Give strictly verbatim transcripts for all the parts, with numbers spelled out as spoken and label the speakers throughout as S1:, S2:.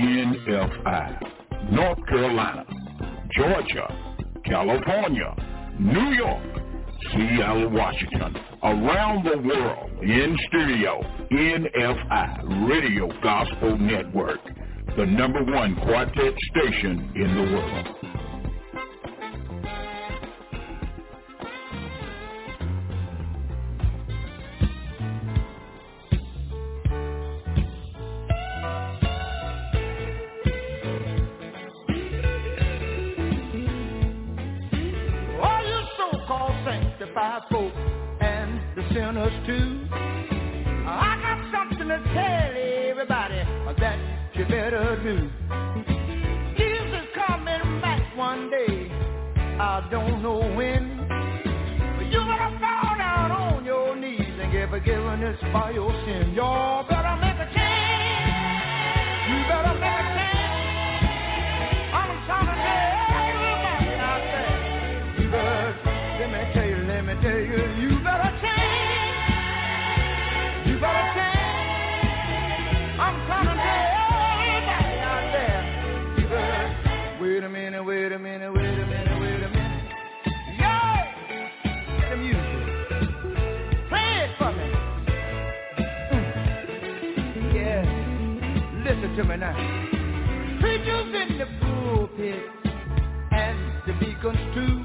S1: N F I. North Carolina, Georgia, California, New York, Seattle, Washington, around the world, in studio, N F I Radio Gospel Network, the number one quartet station in the world.
S2: Folk and the sinners too. I got something to tell everybody that you better do. Jesus coming back one day, I don't know when, but you better fall down on your knees and get forgiveness for your sin. You better make a change. You better make a change. I'm trying to tell everybody out there. You better, let me tell you. Let me tell you, you better change. You better change. I'm coming to everybody out there. You better wait a minute, wait a minute, wait a minute, wait a minute. Yeah, get the music. Play it for me. Mm. Yeah, listen to me now. Preachers in the pulpit and the deacons too.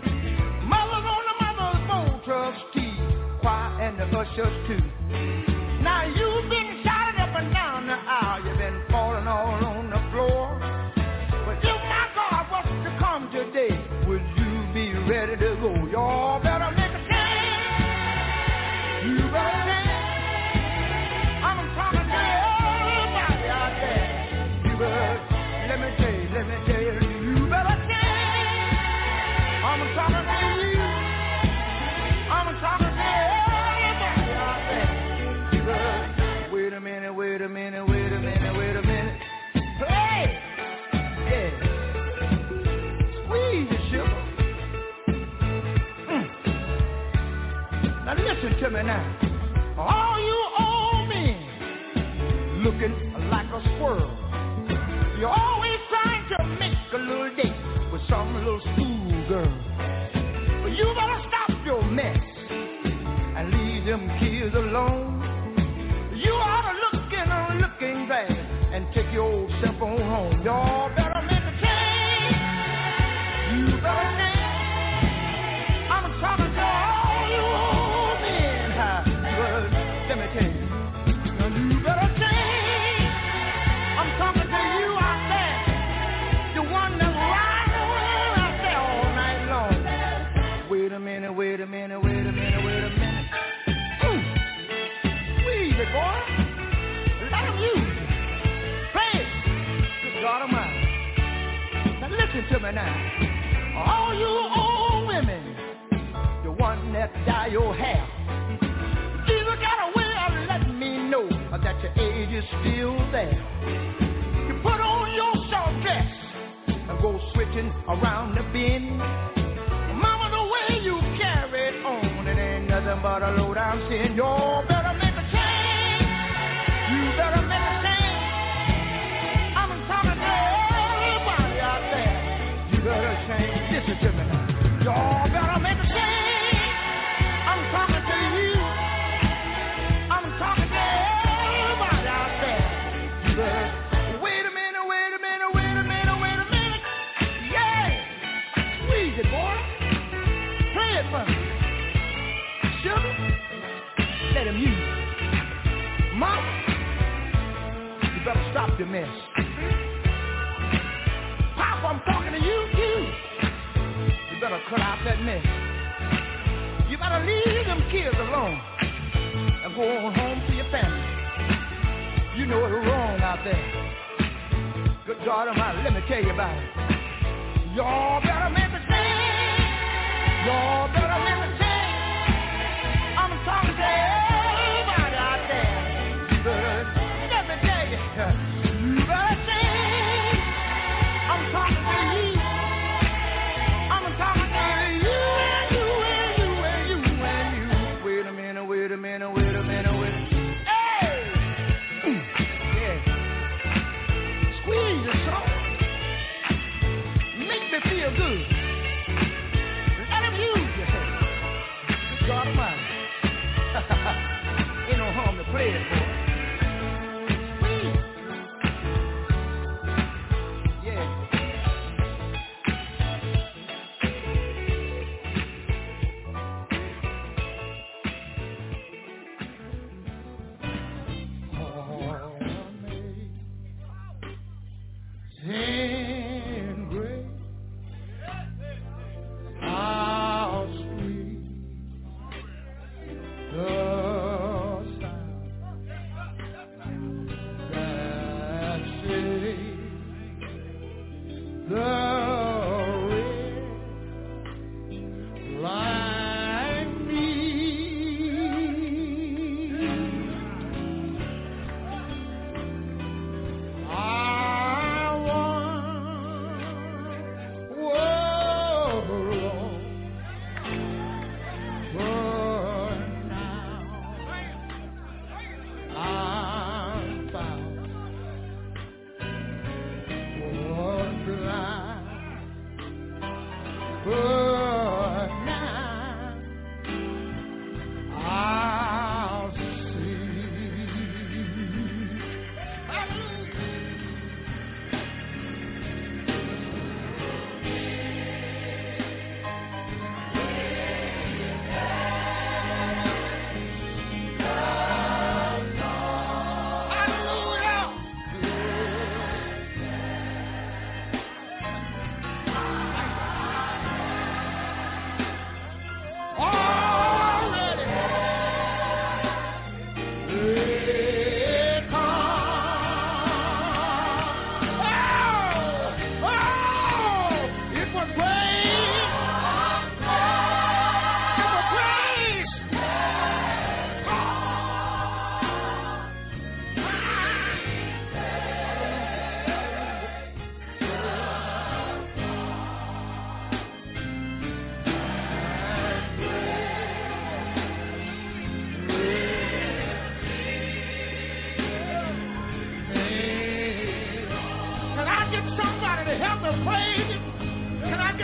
S2: Trustee, choir, and the ushers too. Now you've been shouting up and down the aisle, you've been falling all on the floor. But if my God was to come today, would you be ready to go? Y'all better make a change. You better change. I'm talking to everybody out there. You better, let me tell you, let me tell you, you better change. I'm talking to you. I'm talking to everybody out there. You better, wait a minute, wait a minute, wait a minute, wait a minute. Play! Yeah. Squeeze it, sugar. Mm. Now listen to me now. All you old men looking like a squirrel. You're always trying to make a little date with some little schoolgirl. But you better stop your mess and leave them kids alone. You ought to look in a looking glass and take your old self on home. Y'all better make a change. You better change. I'm talking to all you old men. You better, let me tell you. You better change. I'm talking to you out there. The one that's riding around out there all night long. Wait a minute, wait a minute, wait a minute, wait a minute. Mm. Squeeze it, boy. Let them use it. Play it. Good God Almighty. Now listen to me now. All you old women, the one that dye your hair, Jesus got a way of letting me know that your age is still there. You put on your short dress and go switching around the bend. Mama, the way you carry on, it ain't nothing but a low down sin. You better make a change. You better make a change. I'm talking to everybody out there. You better change. Listen to me now. You better make a change. I'm talking to you. I'm talking to everybody out there. You better wait a minute, wait a minute, wait a minute, wait a minute. Yeah. Squeeze it, boy. Play it for me. Sugar, let him use it. Mama, you better stop the mess. Pop, I'm talking to you, you. You better cut out that mess. You better leave them kids alone and go on home to your family. You know it's wrong out there. Good God Almighty, let me tell you about it. Y'all better make a change. Y'all better make a change. I'm talking to everybody out there. You better, let me tell you, you better change. I'm talking to you. I'm talking to you and you and you and you and you. Wait a minute, wait a minute, wait a minute, wait a minute. Hey! Yeah.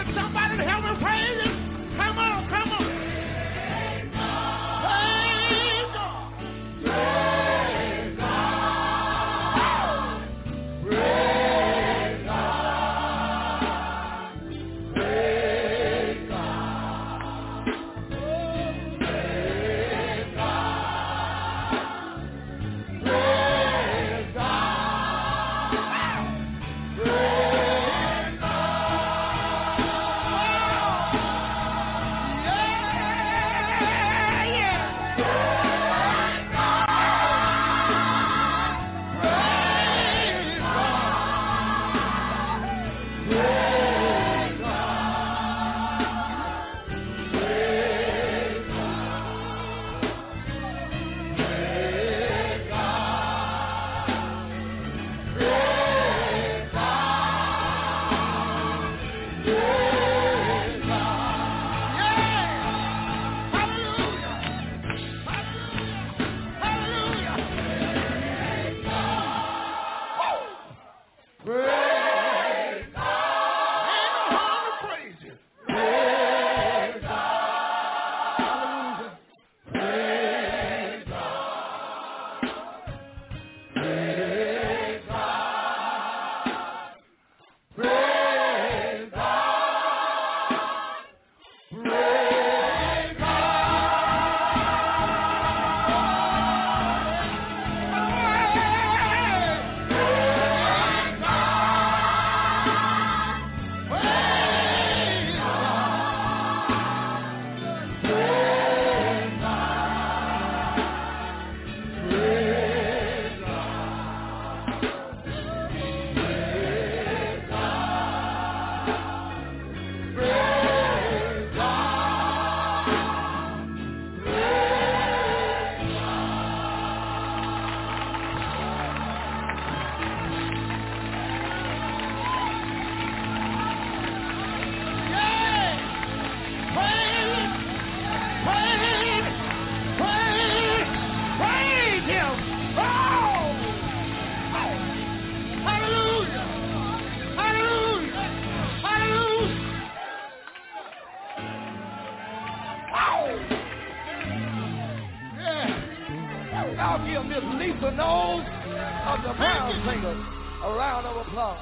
S2: need somebody to help me praise him. Come on, come on. Praise God. Praise God. Praise God. Praise God. Praise God. Praise God. Praise God. Praise Y'all give Miss Lisa Knowles of the Brown Singers a round of applause.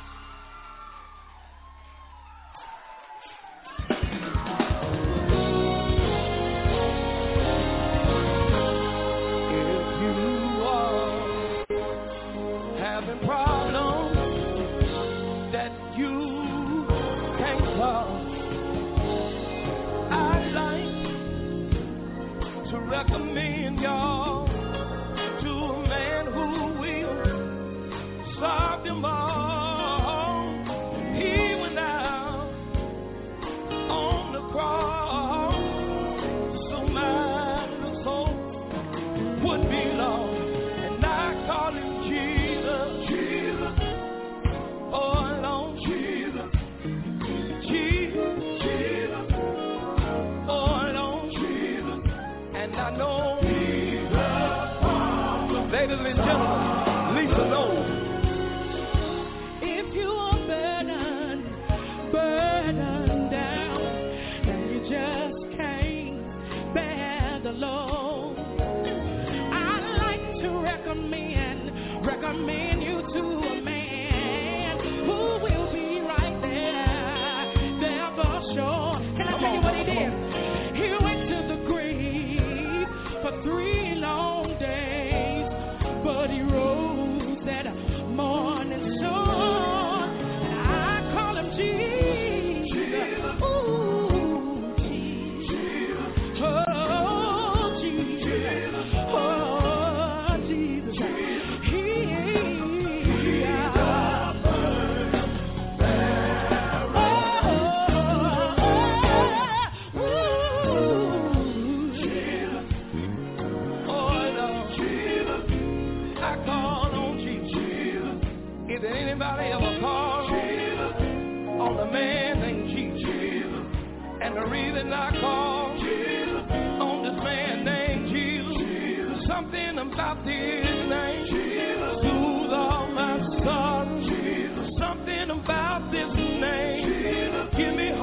S2: If you are having problems that you can't solve, I'd like to recommend y'all solve them all. He went out on the cross so my soul would be lost, and I call him Jesus, Jesus, oh Lord, Jesus, Jesus, Jesus, oh Lord, Jesus, and I know Jesus, ladies and gentlemen, Lisa Knowles. Recommend you to a man who will be right there, there for sure. Can I tell you what he did? He went to the grave for three long days, but he rose that morning sun. I call him Jesus. Ooh, Jesus. Oh, Jesus. Oh, Jesus. Anybody ever call Jesus on the man named Jesus? And the reason I call Jesus on this man named Jesus, something about this name soothes all my sorrows. Something about this name give me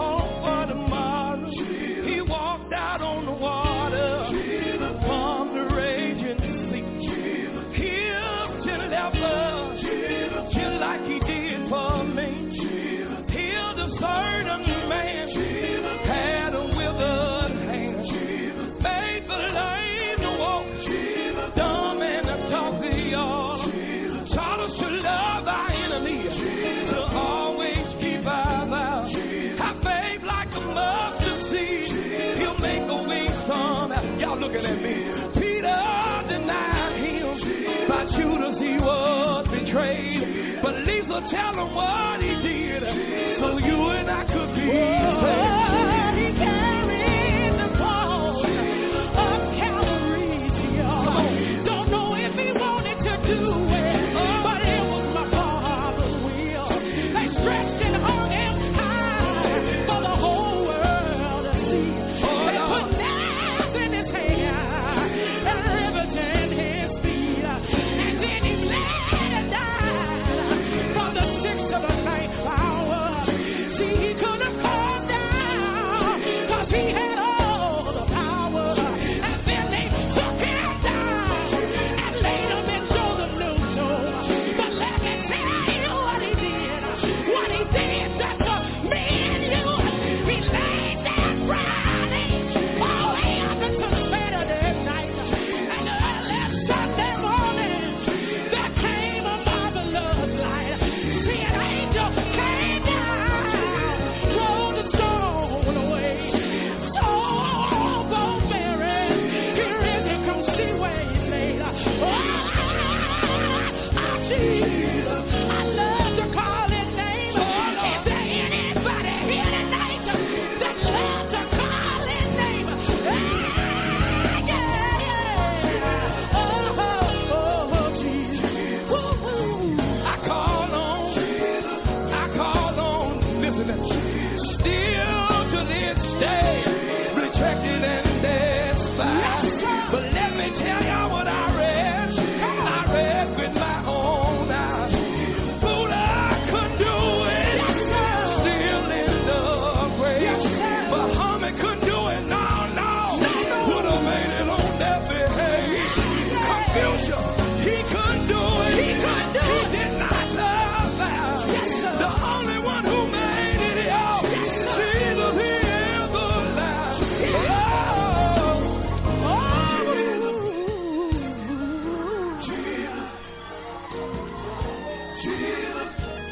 S2: blood, just like he did for me. Healed a certain man, had a withered hand, made the lame to walk, dumb and to talk to y'all, taught us to love our enemies, to always keep our vows. Have faith like a mustard seed, he'll make a way some. Y'all looking at me. Peter denied him, by Judas he was betrayed, but Lisa tell him what he did, so you and I could be saved. He carried the cross of Calvary, y'all. Don't know if he wanted to do it, but it was my Father's will. They stretched and hung him high for the whole world to see. They put nails in his hands and rivets in his feet, and then he bled and died from the sixth of the ninth hour. See, he could have come down, cause he had all the power. And then they took him down and laid him in Joseph New tomb. But let me tell you what he did. What he did just for me and you. He laid there Friday, all the way up until Saturday night. And early Sunday morning, there came a marvelous light. See, an angel came down, rolled the stone away. So go Mary, here is it, come see where he laid. Oh, Jesus, I love to call his name. Is there anybody here tonight that loves to call his name? Ah, yeah, yeah. Oh, oh, oh, Jesus. Woo-hoo. I call on, I call on, listen, still to this day, rejected and despised. But let me tell y'all what I read. I read with my own eyes. Buddha could do it, still in the grave. But Muhammad couldn't do it, no, no. Would have made it on that behave. Confucius, he couldn't do it. He couldn't do it. He did not love that. The only one who made it, y'all. Jesus, he is the last. Oh, oh, Jesus, Jesus,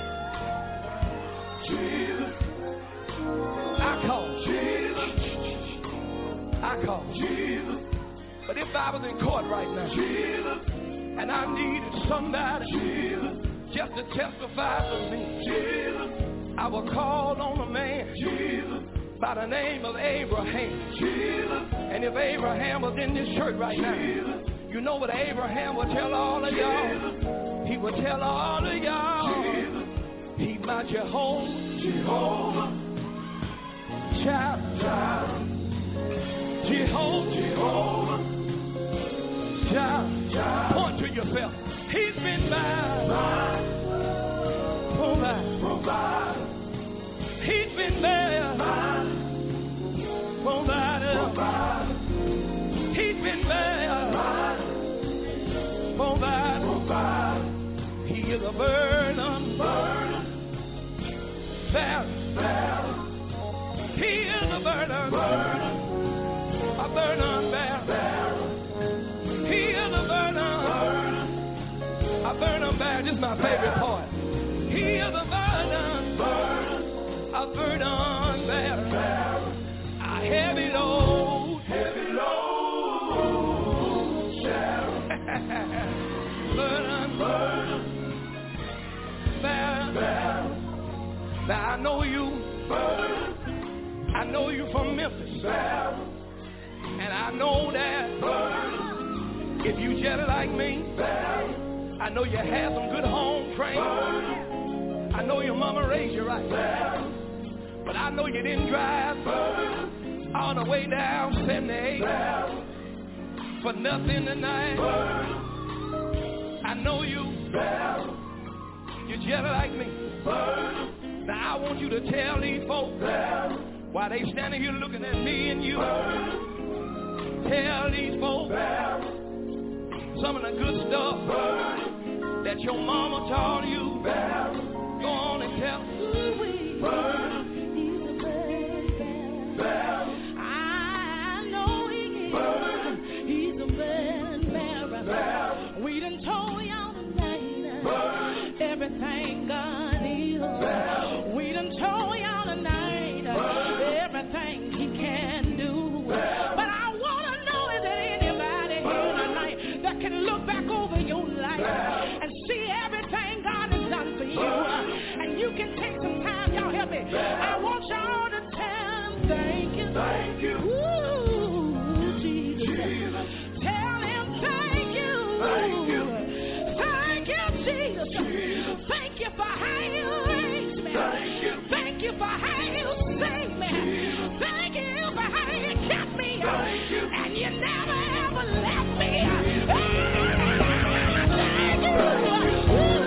S2: Jesus. I call Jesus. I call Jesus. But if I was in court right now, Jesus, and I needed somebody, Jesus, just to testify for me, Jesus, I would call on a man, Jesus, by the name of Abraham, Jesus. And if Abraham was in this church right now, Jesus, you know what Abraham would tell all of y'all? He would tell all of y'all, Jesus, he my Jehovah, Jehovah, child, child, Jehovah, Jehovah, child, child. Point to yourself. He's been my, my provider, provider. He's been there, my provider, provider. He's been there, my provider, provider. He is a burden, burden, bearer, bearer. He is a burden, burden, a burden bearer. He is a burden, burden, a burden bearer. This is my favorite part. He is a burden, burden, a burden bearer. A heavy load, heavy load, share. Burden, burden, bearer, bearer. Now I know you, burden. I know you from Memphis, bearer. And I know that, burden, if you just like me, bearer. I know you had some good home training. I know your mama raised you right, bearer. But I know you didn't drive, bearer, all the way down seventy-eight, bearer, for nothing tonight, bearer. I know you, bearer. You're just like me, bearer. Now I want you to tell these folks, bearer, while they standing here looking at me and you, bearer, tell these folks, bearer, some of the good stuff, bearer, that your Jesus. Thank you for how you raised me. Thank you. Thank you for how you saved me. Jesus. Thank you for how you kept me. Thank you. And you never ever left me. Jesus. Thank you.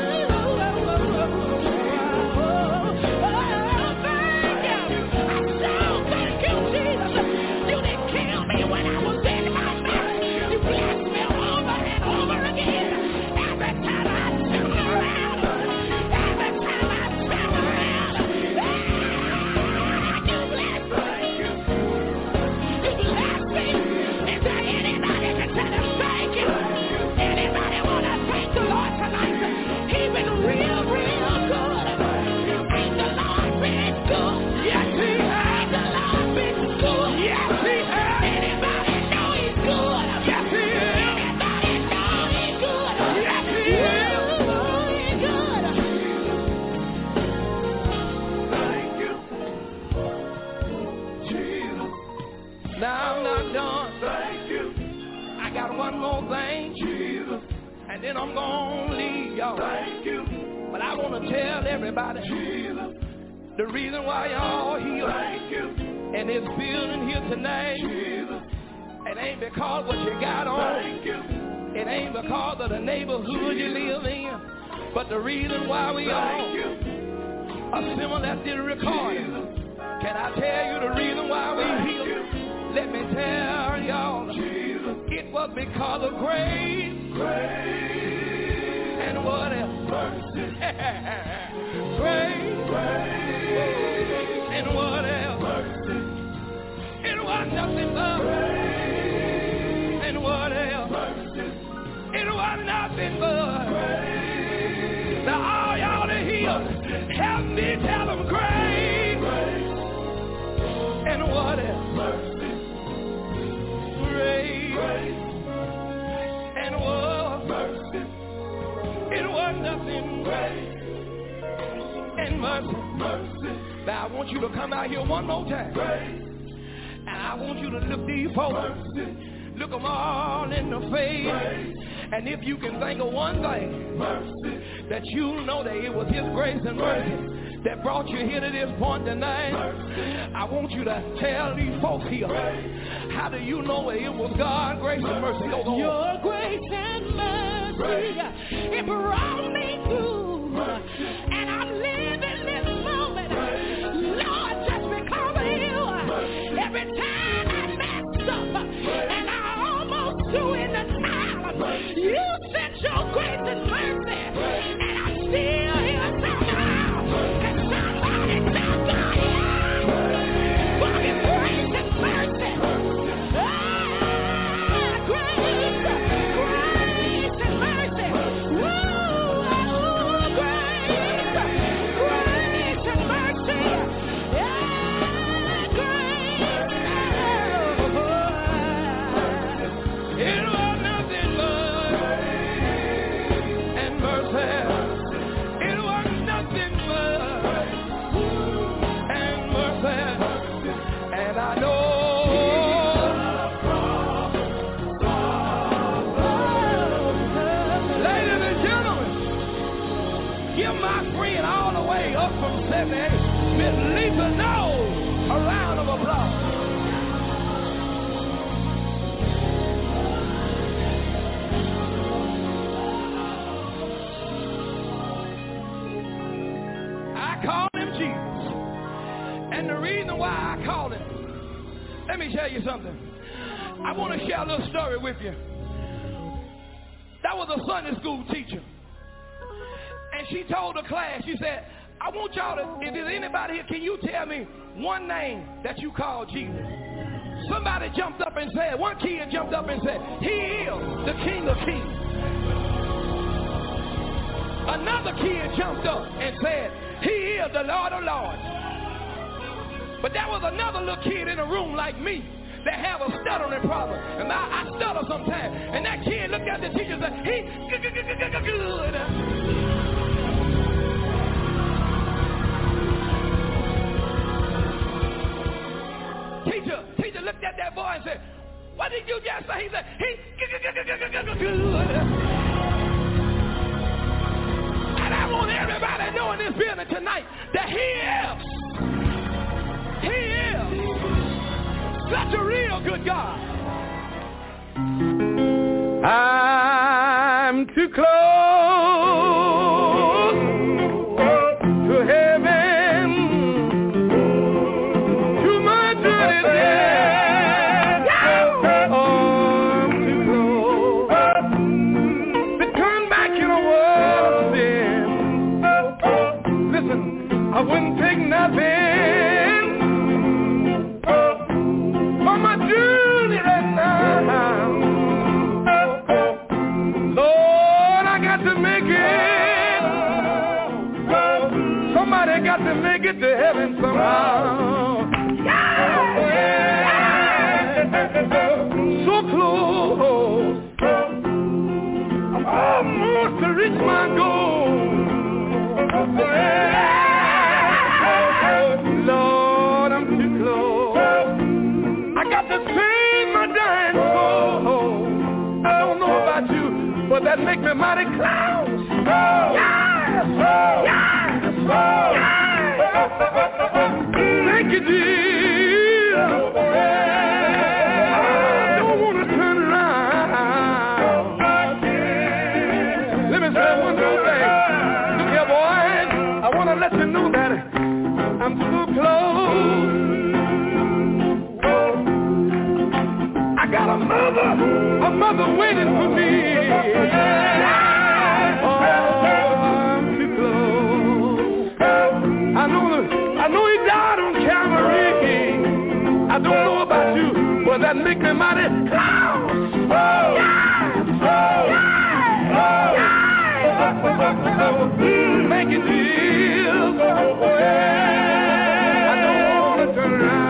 S2: One more thing, Jesus, and then I'm gonna leave y'all. Thank you. But I want to tell everybody, Jesus, the reason why y'all here. Thank you. And this building here tonight, Jesus, it ain't because what you got on. Thank you. It ain't because of the neighborhood Jesus. You live in, but the reason why we all assembled at this recording. Can I tell you the reason why we here? Let me tell y'all. It was because of grace, grace, and what else? Mercy. grace, grace, and what else? Mercy. It was nothing but grace, and what else? Mercy. It was nothing but grace. Now all y'all to hear, help me tell them grace, grace, and what else? Mercy. Grace. And was mercy. It was nothing grace and mercy. mercy. Now I want you to come out here one more time. Grace. And I want you to look these folks. Mercy. Look them all in the face. Grace. And if you can think of one thing, mercy, that you know that it was his grace and mercy grace. That brought you here to this point tonight, mercy. I want you to tell these folks here, grace. How do you know it was God's grace and mercy? Go, go. Your grace and mercy, grace. It brought me through, mercy. And I'm living this moment, grace. Lord, just because of you, mercy. Every time I messed up, grace. And I almost threw in the towel, mercy. You sent your grace and mercy, grace. And I'm still here somehow. Can somebody tell God, yeah, for his grace and mercy? Ah, grace, grace and mercy. Woo, grace, grace and mercy. Yeah, grace. It was nothing but grace and mercy. It was nothing but and mercy. And I know. Ladies and gentlemen, give my friend all the way up from seventy-eight, Miss Lisa Knowles, a round of applause. I call him Jesus. And the reason why I call him, let me tell you something. I want to share a little story with you. That was a Sunday school teacher. And she told the class, she said, I want y'all to, if there's anybody here, can you tell me one name that you call Jesus? Somebody jumped up and said, one kid jumped up and said, he is the King of Kings. Another kid jumped up and said, he is the Lord of Lords. But there was another little kid in a room like me that have a stuttering problem. And I, I stutter sometimes. And that kid looked at the teacher and said, he good. Teacher, teacher looked at that boy and said, what did you just say? He said, he good. this building tonight that he is. He is such a real good God. I'm too close to heaven, too much to the dead. Oh, I'm too close to turn back in a world of sin. Listen, I wouldn't take nothing for my journey right now. To make it, somebody got to make it to heaven somehow. Yeah. So close, I'm almost to reach my goal. Lord, I'm too close. I got to save my dying soul. I don't know about you, but that makes me mighty close. Oh, yes, oh, yes, oh, yes. Thank you, Jesus. I don't want to turn around. Let me say one more thing. Look here, boys. I want to let you know that I'm so close. I got a mother, a mother waiting for me. Oh, I'm too close. I know, I know he died on Calvary. I don't know about you, but that makes me mighty close. Oh, yes, oh, yes, make it deal. I don't want to turn around.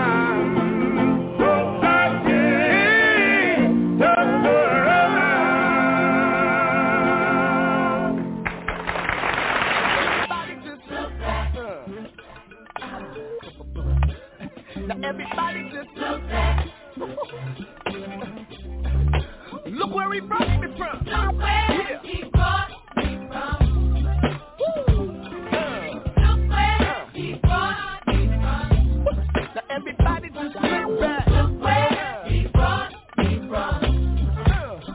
S2: Everybody just look back. Look where he brought me from. Look where yeah. he brought me from. Woo. Uh. Look where uh. he brought me from. Now everybody just look back. Look where he brought me from. Uh.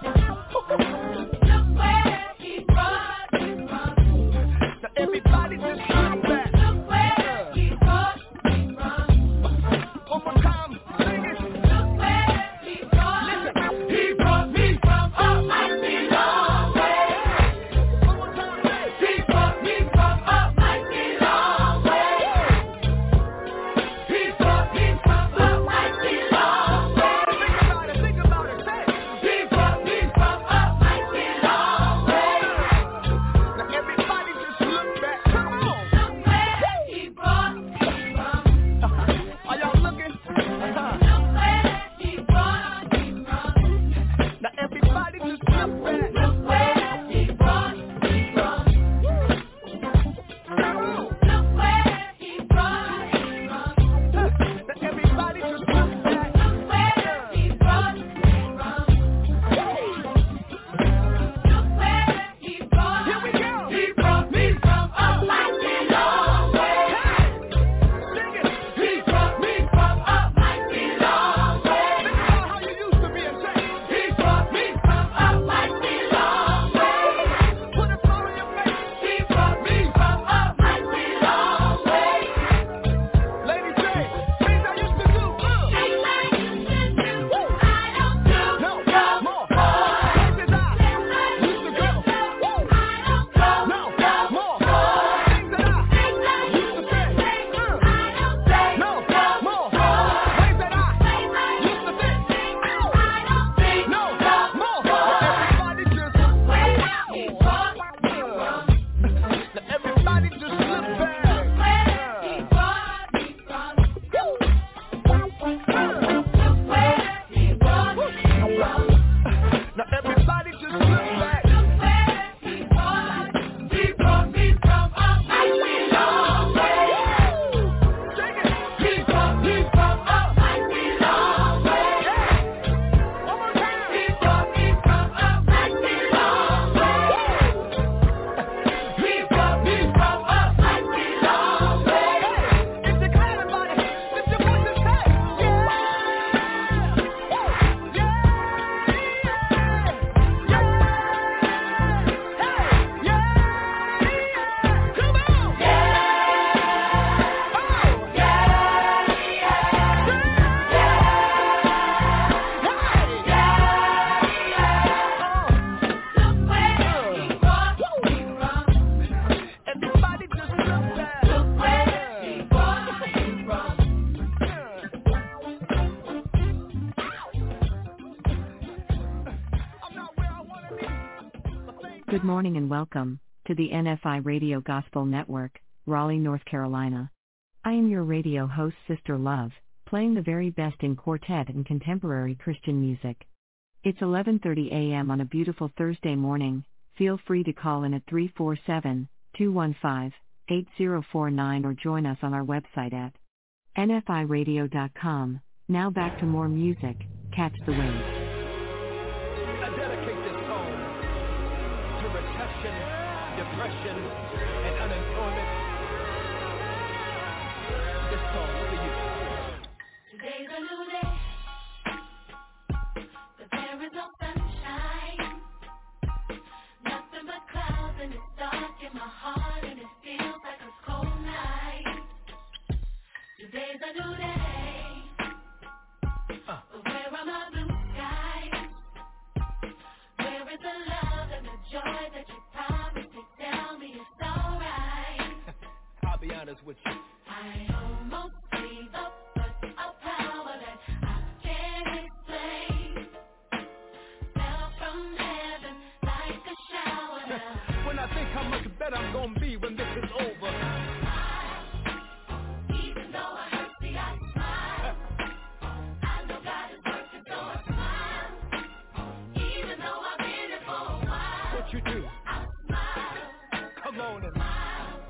S2: Look where he brought me from. Now everybody just look back. Look where he brought me from. One more time, sing it. Look where he brought, listen, he brought me from a mighty long
S3: Good morning and welcome to the N F I Radio Gospel Network, Raleigh, North Carolina. I am your radio host, Sister Love, playing the very best in quartet and contemporary Christian music. It's eleven thirty a.m. on a beautiful Thursday morning. Feel free to call in at three four seven, two one five, eight zero four nine or join us on our website at N F I radio dot com. Now back to more music. Catch the wave.
S4: I dedicate this song to recession, depression, and unemployment. This song for you.
S5: Today's a new day, but there is no sunshine. Nothing but clouds, and it's dark in my heart, and it feels like a cold night. Today's a new day.
S4: With you.
S5: I almost gave up, but a power that I can't explain fell from heaven like a shower.
S4: When I think how much better I'm gonna be when this is over,
S5: I smile, even though I hurt, see I smile. I know God is working, so I smile, even though I've been here for a while.
S4: What you do?
S5: I smile.
S4: Come on and
S5: smile.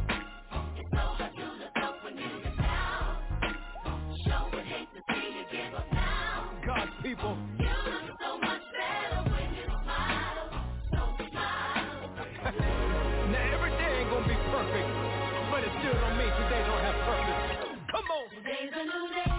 S4: People.
S5: You look so much better when you smile, so smile.
S4: Now every day ain't gonna be perfect, but it still don't mean today don't have purpose. Come on.
S5: Today's a new day,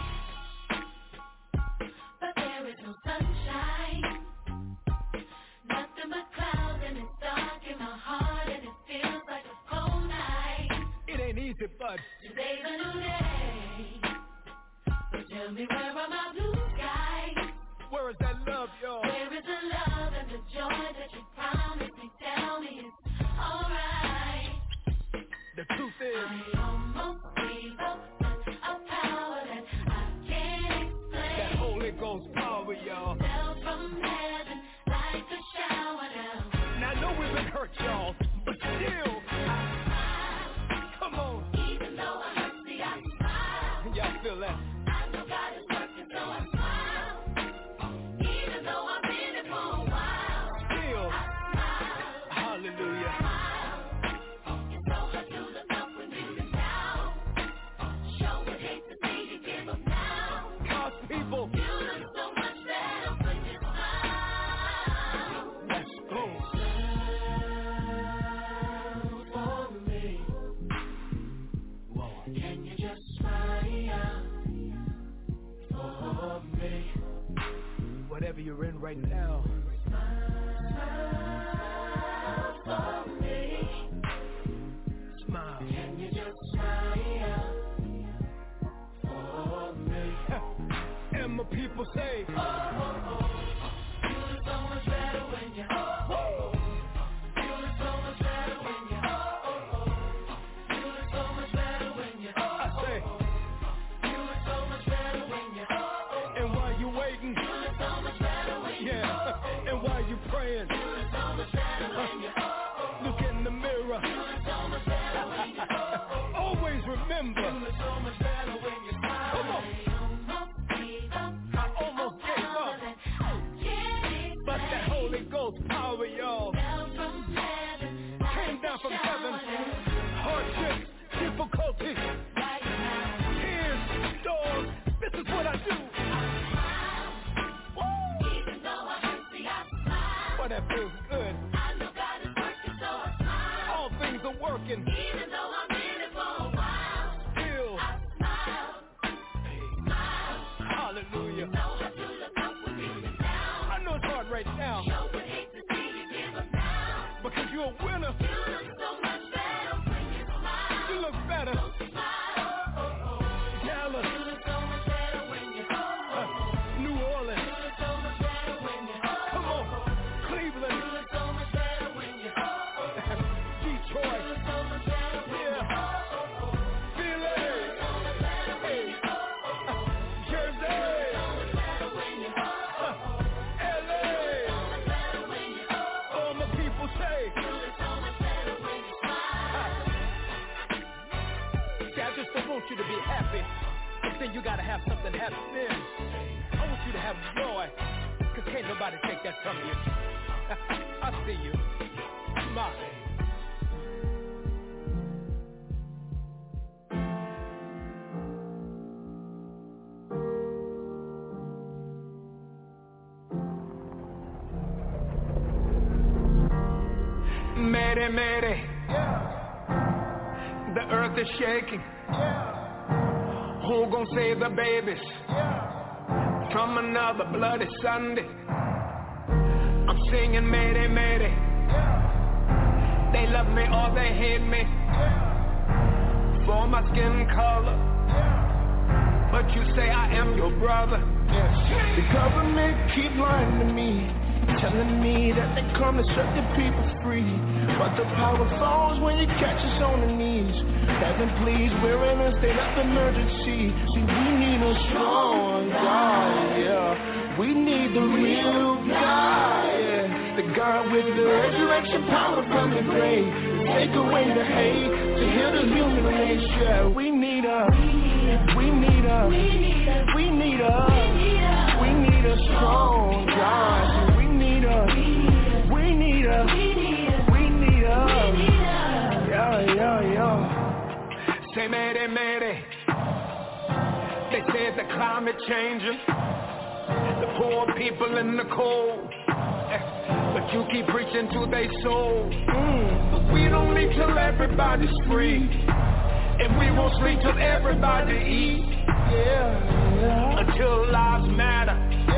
S5: but there is no sunshine. Nothing but clouds, and it's dark in my heart, and it feels like a cold night.
S4: It ain't easy, but
S5: today's a new day. But tell me, where are my blue skies?
S4: Where is that love, y'all?
S5: Where is the love and the joy that you promised me? Tell me it's alright.
S4: The truth is,
S5: I almost gave up, but a power that I can't explain.
S4: That Holy Ghost power, y'all.
S5: Fell from heaven like a shower down.
S4: Now I know we've been hurt, y'all, but still,
S5: I smile.
S4: Come on.
S5: Even though I hurt, see I smile.
S4: Y'all feel that?
S5: I know God is working, so I smile. Even though I've been here for a while,
S4: still,
S5: I smile.
S4: Hallelujah.
S5: Smile. It's so hard to look up when you've been down. Sure would hate to see you give up now.
S4: God's people.
S5: You look so much better when you smile.
S4: Let's go.
S5: Smile for me.
S4: Whoa.
S5: Can you just smile for me?
S4: Whatever you're in right now,
S5: Smile for me.
S4: smile.
S5: Can you just smile for me?
S4: And my people say,
S5: Oh, oh, oh. You look so much better when you oh, oh, oh. You look so much better when you oh, oh, oh. You look so much better when you oh,
S4: I say,
S5: oh, oh. You look so much better when you oh, oh, oh.
S4: and while you waiting,
S5: You look so much better when you
S4: yeah,
S5: oh, oh, oh.
S4: and while you praying,
S5: You look so much better when you oh, oh, oh.
S4: look in the mirror.
S5: You look so much better when you oh, oh, oh.
S4: Always remember,
S5: You look so much better when you smile.
S4: Come on.
S5: I almost gave up.
S4: I almost gave up, but that Holy Ghost power, y'all, came down from heaven. Hardships, difficulties, tears, storms. This is what I do. Woo! Boy, that feels good. All things are working.
S5: Even though I'm in it for a while,
S4: Still,
S5: I smile, smile.
S4: hallelujah.
S5: So hard to look up when you've been down.
S4: I know it's hard right now,
S5: Sure would hate to see you give up now.
S4: because you're a winner.
S5: You look so much better when you smile.
S4: You look better.
S5: So smile, oh, oh, oh.
S4: Dallas,
S5: You look so much better when you oh, oh,
S4: uh,
S5: oh.
S4: New
S5: You
S4: Orleans,
S5: look so much better when you oh,
S4: come
S5: oh,
S4: on,
S5: oh.
S4: Cleveland,
S5: You look so much better when you oh, oh, oh.
S4: Detroit,
S5: You look so much better when you
S4: yeah,
S5: oh, oh, oh.
S4: Philly,
S5: So much better when
S4: hey,
S5: you oh, oh, oh.
S4: Jersey,
S5: So much better
S4: want you to be happy, but then you gotta have something happen. I want you to have joy, cause can't nobody take that from you. I see you. Smile.
S6: Mayday, mayday. Yeah. The earth is shaking. Yeah. Who gon' save the babies? Yeah. From another bloody Sunday. I'm singing mayday, mayday. Yeah. They love me or they hate me. Yeah. For my skin color. Yeah. But you say I am your brother.
S2: Yeah. The government keep lying to me, telling me that they come to set the people free. But the power falls when you catch us on the knees. Heaven please, we're in a state of emergency. See, we need a strong God, yeah. We need the real God, yeah. The God with the resurrection power from the grave. Take away the hate, to heal the human race, yeah. We need a, we need a, we need a, we need a strong God. We need a, we need a, we need a, yeah, yeah, yeah.
S6: Say mayday, mayday. They said the climate changing, the poor people in the cold, but you keep preaching to their soul. Mm. But we don't leave till everybody's free, and we won't sleep till everybody eat. Yeah, yeah. Until lives matter.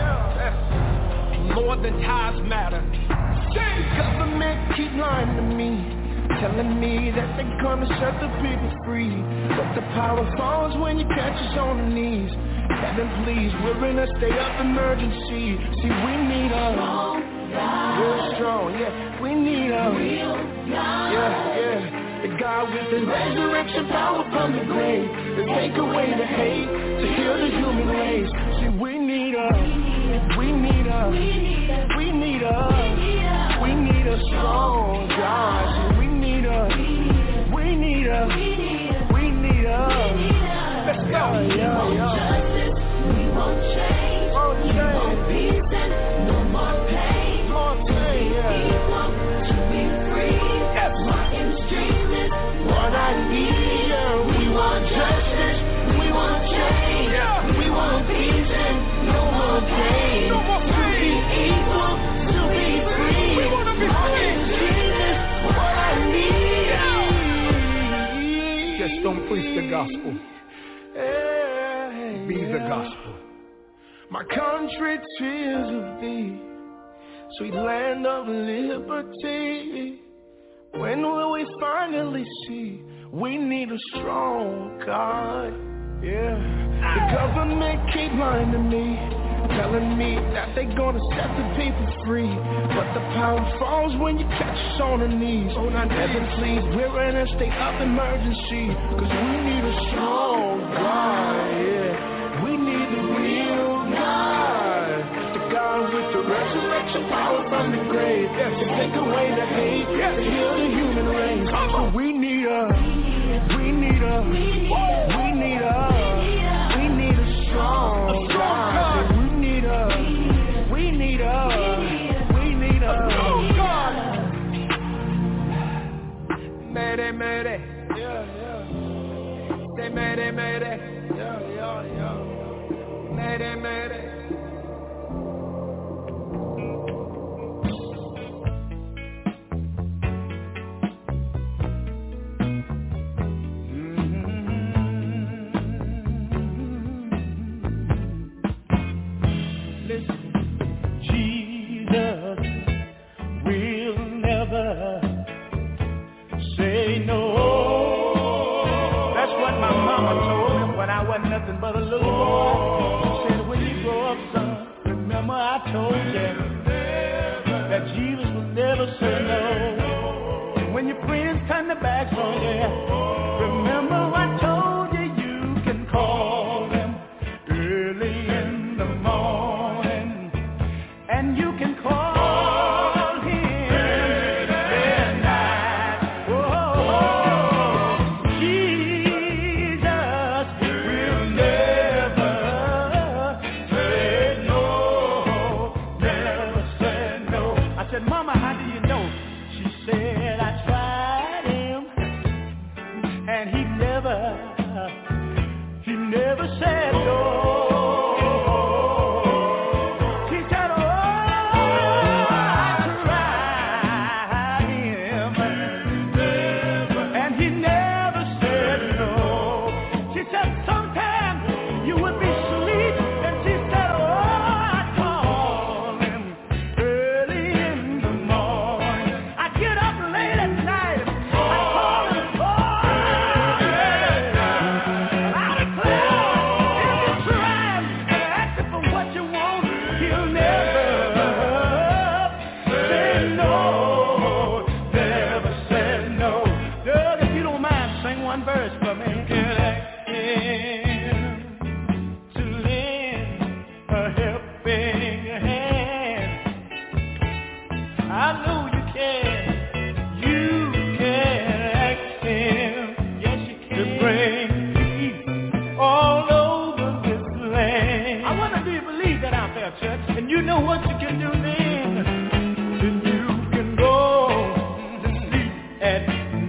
S6: Yeah. More than ties matter.
S2: The government keep lying to me, telling me that they're gonna set the people free. But the power falls when you catch us on the knees. Heaven please, we're in a state of emergency. See, we need a strong God. Real strong, yeah. We need a real God. Yeah, yeah. The God with the resurrection power from the grave, to take away the hate, to heal the human race. See, we need a, we need a, we need a, we need a strong God. See, we need a, we need a, we need a, let's go. Yeah, yeah.
S5: We won't change,
S2: won't change.
S5: We want peace and no more pain.
S2: More pain, yeah.
S5: We want to be free, yes. More in the streets is what I need, yeah. We want justice, we want change, yeah. We want peace and no more pain.
S6: No more pain.
S5: To be equal, to be free.
S6: We want to be free.
S5: Jesus, what I need,
S6: yeah. Just don't preach the gospel.
S2: Hey,
S6: be the
S2: yeah.
S6: gospel.
S2: My country, tears of thee, sweet land of liberty. When will we finally see we need a strong God? Yeah. The government keep lying to me, telling me that they gonna set the people free. But the power falls when you catch us on the knees. Oh, now heaven please, we're in a state of emergency, cause we need a strong God, yeah. We need the real God, the God with the resurrection power from the grave, yeah, to take away the hate, yeah, to heal the human race. So we need a, we need a, we need a, we need a strong God. We need a, we need a, we need a strong God.
S6: Mayday, mayday.
S2: Yeah, yeah.
S6: Say mayday, mayday.
S2: Yeah, yeah, yeah.
S6: Mayday, mayday.
S2: Nothing but a little boy. She said, when you grow up, son, remember I told you that Jesus will never say no. And when your friends turn their backs on you, remember I told you you can call them early in the morning, and you can call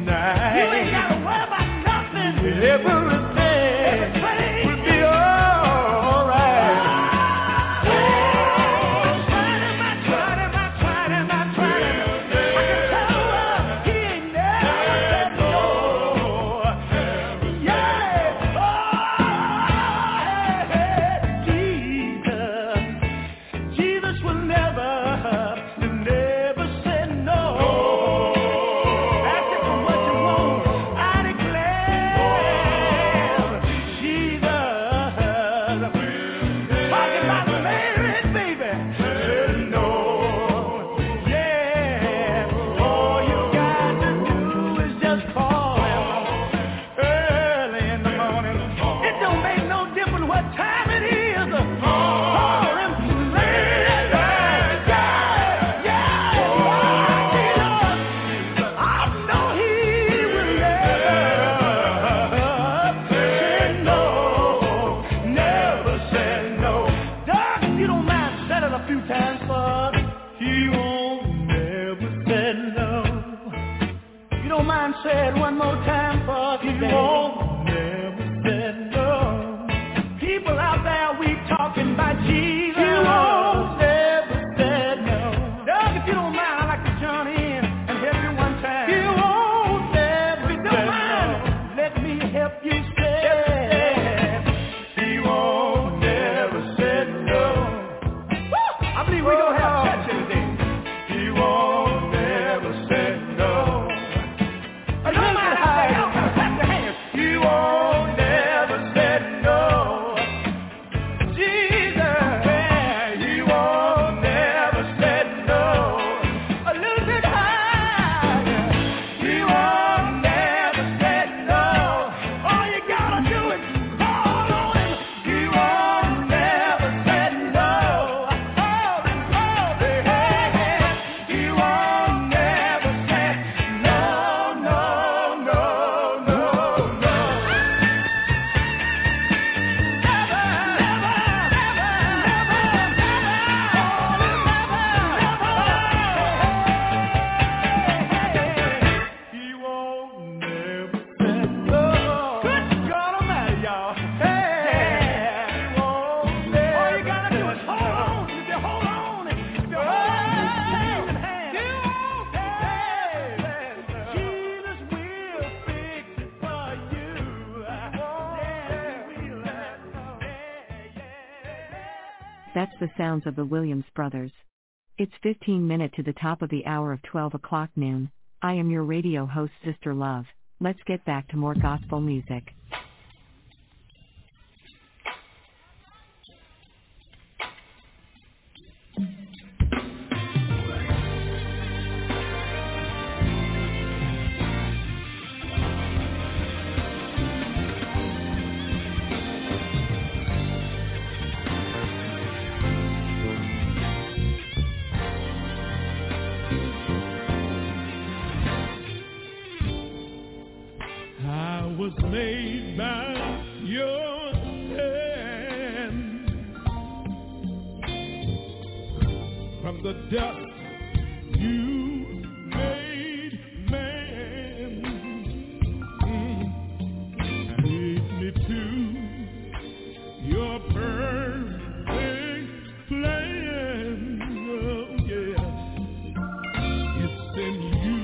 S2: tonight. You ain't gotta worry about nothing. Everything will be alright. Oh, tried him, I tried him, I tried him, I tried him. I can tell her he ain't never said no. Yeah. Oh, Jesus, Jesus will never, never say no. Ask him for what you want, I declare. Jesus, talking about Mary, baby, said no. Yeah, all you got to do is just call him early in the morning. It don't make no difference what time it is. Call him late at night. Yeah, yeah, Jesus. I know he will never say no. Never say no. Doug, if you don't mind, said it a few times for us. He won't never say no. You don't mind, say it one more time for us. He won't never say no. People out there, we talking about Jesus. He won't never say no. Doug, if you don't mind, I'd like to join in and help you one time. He won't never say no. If you don't mind, let me help you say he won't never say no. Woo! I believe we're going to have church today. He won't never say no. I don't mind how y'all can clap your hands. He won't never say no. Jesus, yeah, he won't never say no. A little bit higher. He won't never say no. All you gotta do is call on him. He won't never say no. Hold him, hold him, hey, hey. He won't never say no, no, no, no, no. He won't never say no. Good God Almighty, y'all. Hey, he won't never. All you gotta do is hold on. If you hold on, if you hold on, Jesus' hand. Jesus will fix it for you. Yes, he will.
S3: That's the sounds of the Williams Brothers. It's fifteen minutes to the top of the hour of twelve o'clock noon. I am your radio host, Sister Love. Let's get back to more gospel music.
S7: I was made by your hand. From the dust you made man. Mm. Lead me to your perfect plan. Oh, yeah. It's in you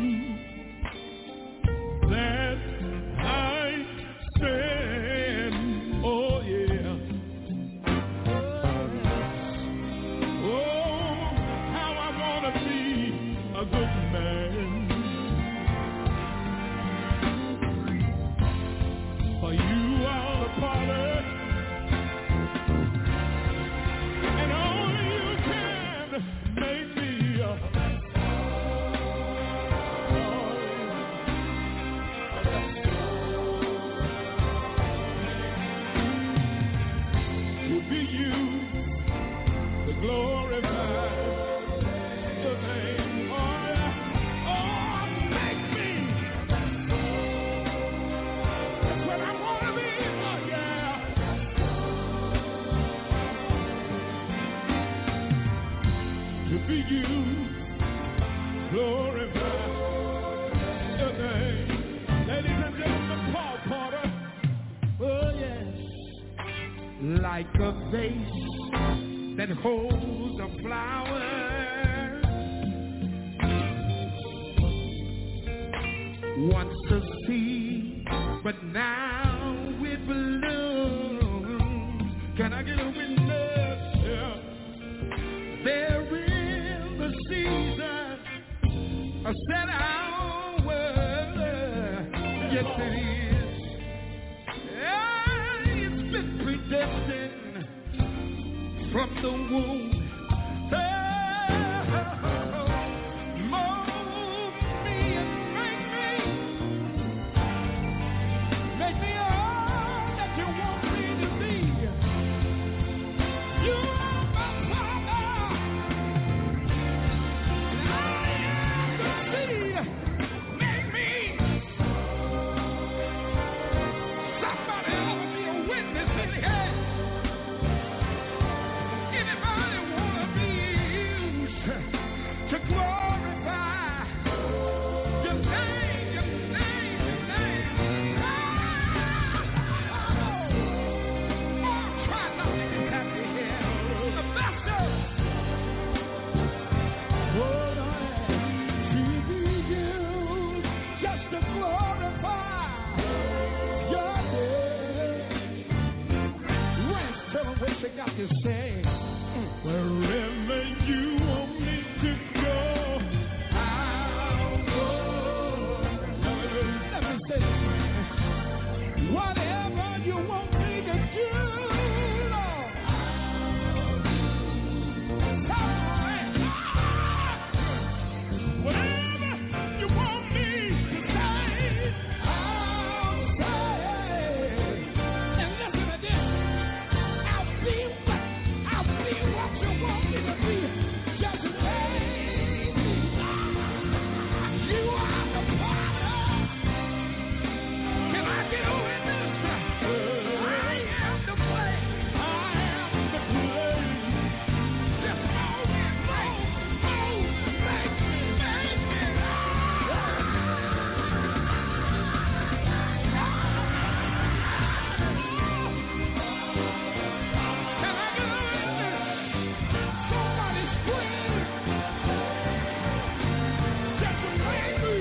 S7: that I stand. Oh, yeah. Oh, how I want like a vase that holds a flower. Once a seed, but now it blooms. Can I get a witness? Yeah. There in the season, a set hour. Yes, it is. Yeah, it's been predestined from the womb. Oh, mold me and make me, make me all that you want me to be. You are my Father, and I am the seed. Make me. Somebody ought to be a witness in here. Anybody want to be used to glorify your name, your name, your name? Oh, try not to get happy here. The master. Lord, I need you just to glorify your name. Rance, tell them what you got to say. Wherever you want me to go, I'll go. Let me say this. Whatever you want me to do, Lord, whatever you want me to say, I'll say. And listen to this. I'll be what, I'll be what you want me to be. Just make me. You are the Father. Can I get a witness? I am the clay. I am the clay. Just mold me, mold, mold, make me, make me. Can I get a witness? Somebody scream. Just make me.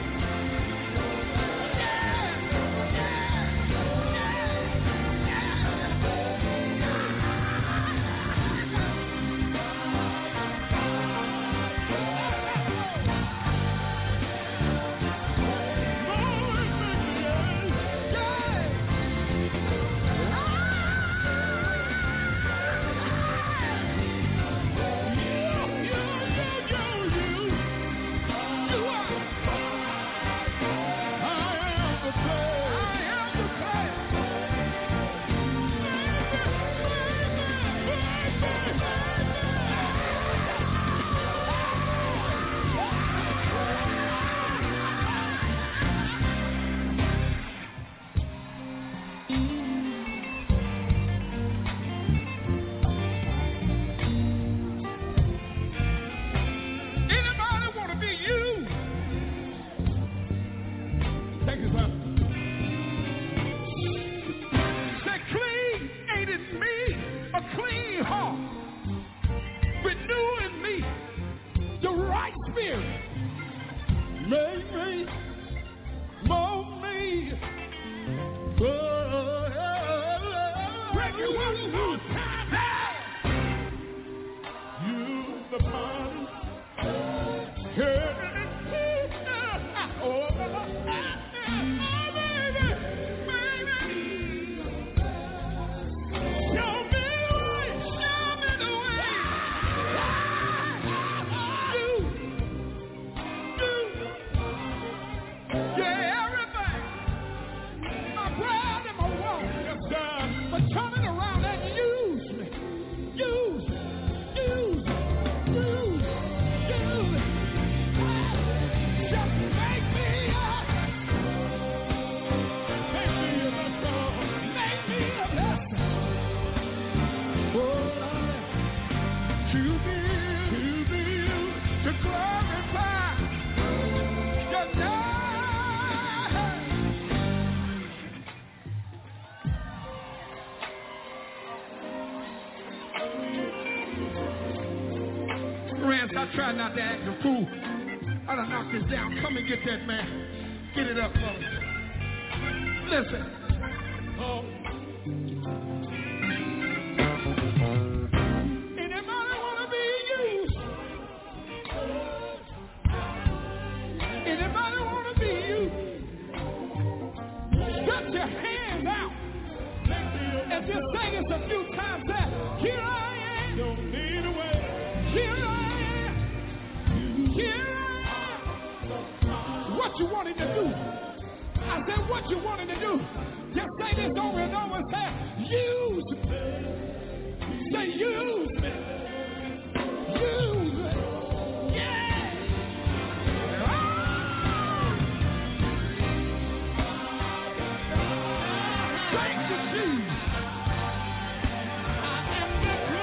S7: Anybody want to be you? Take this up. Say, create in me a clean heart, renew in me the right spirit. Make me, mold me. Oh, break you one more time. You the body. Oh, baby, baby. Show me the way, show me the way. Do, do, yeah, everything. My pride and my walk, yes, sir. But turn it around and use hands. I try not to act a fool. I done knock this down. Come and get that man. Get it up, brother. Listen. Oh. Anybody wanna be used? Anybody wanna be used? Stretch your hands out. And just sing this a few times. That here I am. Don't need a way. Here I am. Here I am. What you wanted to do? I said, what you wanted to do? Just say this over and over and say, use me. Say, use me. Use me. Yeah. Ah. Thank you, Jesus. I am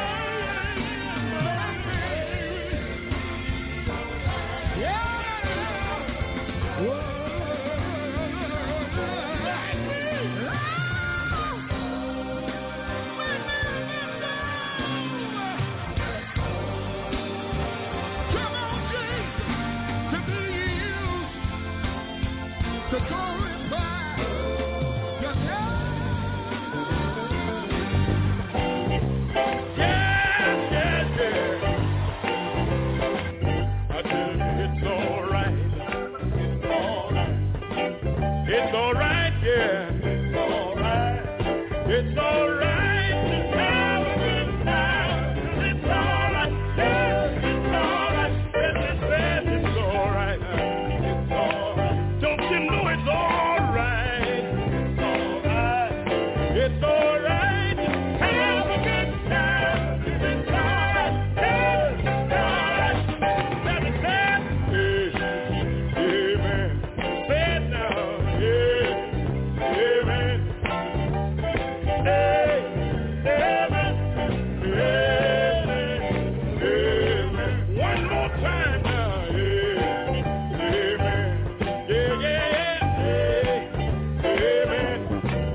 S7: the yeah. Whoa. To glorify your name. Yes, yes, yes. I tell you, it's all right. It's all right. It's all right, yeah. It's all right. It's all right to have a good time. It's all right, yeah. It's all right. It's all right. It's all right. It's all right. Don't you know it's all right? It's all right. It's all right. Have a good time. It's all right. It's all right. Let it say, amen. Say it now. Yeah. Amen. Hey, amen. Amen. Amen. One more time now. Yeah. Amen. Yeah, yeah, yeah. Amen.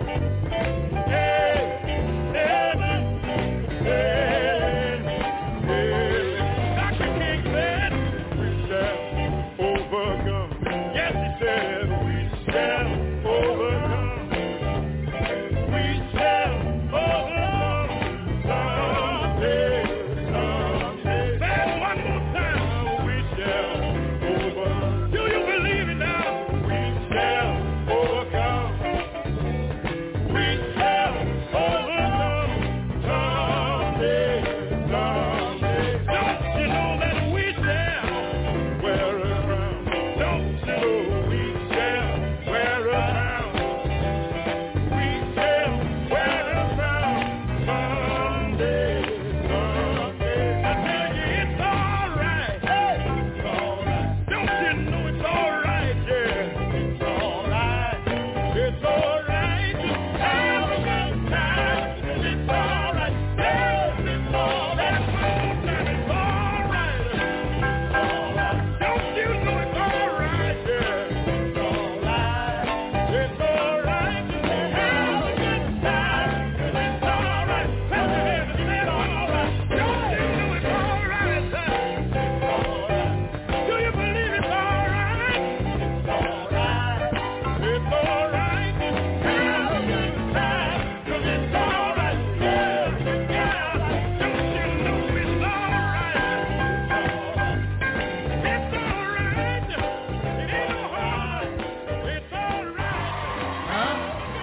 S7: Doctor King said, we shall overcome. Yes, he said, we shall overcome. We shall overcome someday, someday. Say it one more time. We shall overcome. Do you believe it now? We shall overcome. We shall overcome someday, someday. Don't you know that we shall wear a crown? Don't you know we shall wear a crown? We shall wear a crown someday, someday. I tell you, it's all right. It's all right. Don't you know it's all right? Yeah, it's all right. It's all right to have a good time. It's all right. Yes, it's all right. It's all right. It's all right. Don't you know it's all right? Yeah, it's all right. It's all right to have a good time. It's all right. Clap your hands and say it's all right. Don't you know it's all right? It's all right. Do you believe it's all right? It's all right. It's all right to have a good time. 'Cause it's all right. Yeah, yeah. Don't you know it's all right? It's all right. It's all right. It ain't no hard. It's all right.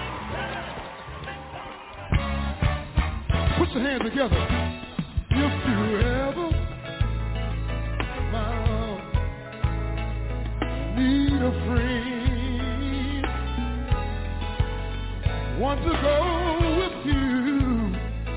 S7: Put your hands together. If you ever found, need a friend, want to go with you,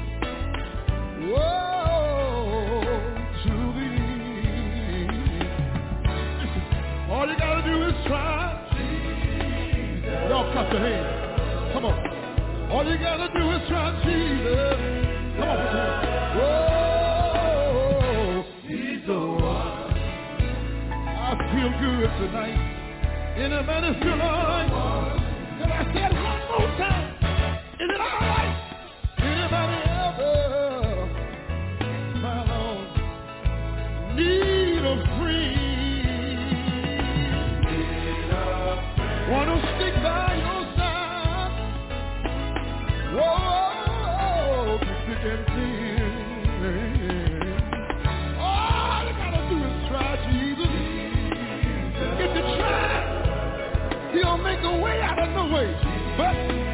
S7: whoa, to the end. Listen, all you gotta do is try. Y'all clap your hands. Come on. All you gotta do is try Jesus. Come on, put your hands. Whoa, he's the one. I feel good tonight. Anybody feel all right? Can I say it one more time? Is it all right? Anybody ever, my Lord, need a way out of no way. But,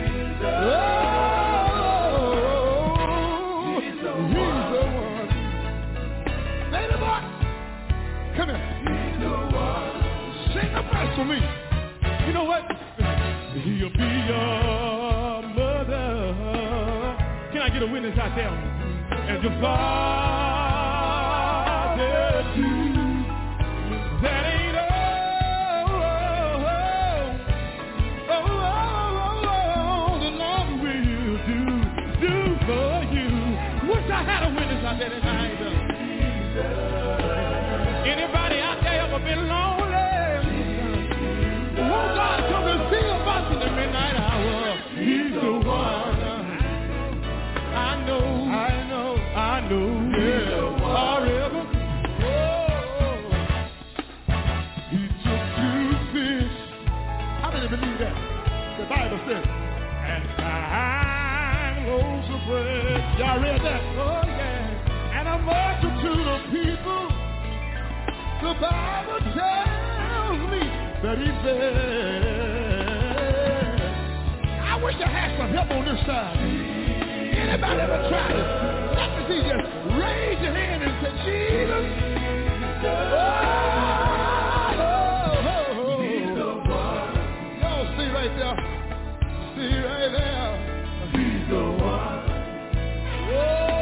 S7: oh, he's the one. Lady boy, come here. He's the one. Sing a verse for me. You know what? He'll be your mother. Can I get a witness out there? And your father too. That ain't all. Oh, oh, oh, oh, the Lord will do, do for you. Wish I had a witness out there tonight. Anybody out there ever been lonely? Won't God come and see about in the midnight hour? He's the one. I know, I know, I know, yeah, forever. Oh, he took two fish. How many believe that? The Bible says, and five loaves of bread. Y'all read that? Oh, yeah. And a multitude of people. The Bible tells me that he fed. I wish I had some help on this side. Anybody ever tried it? Let me see, just raise your hand and say, Jesus. Oh, oh, oh, oh. He's the one. Y'all see right there. See right there. He's the one. Oh,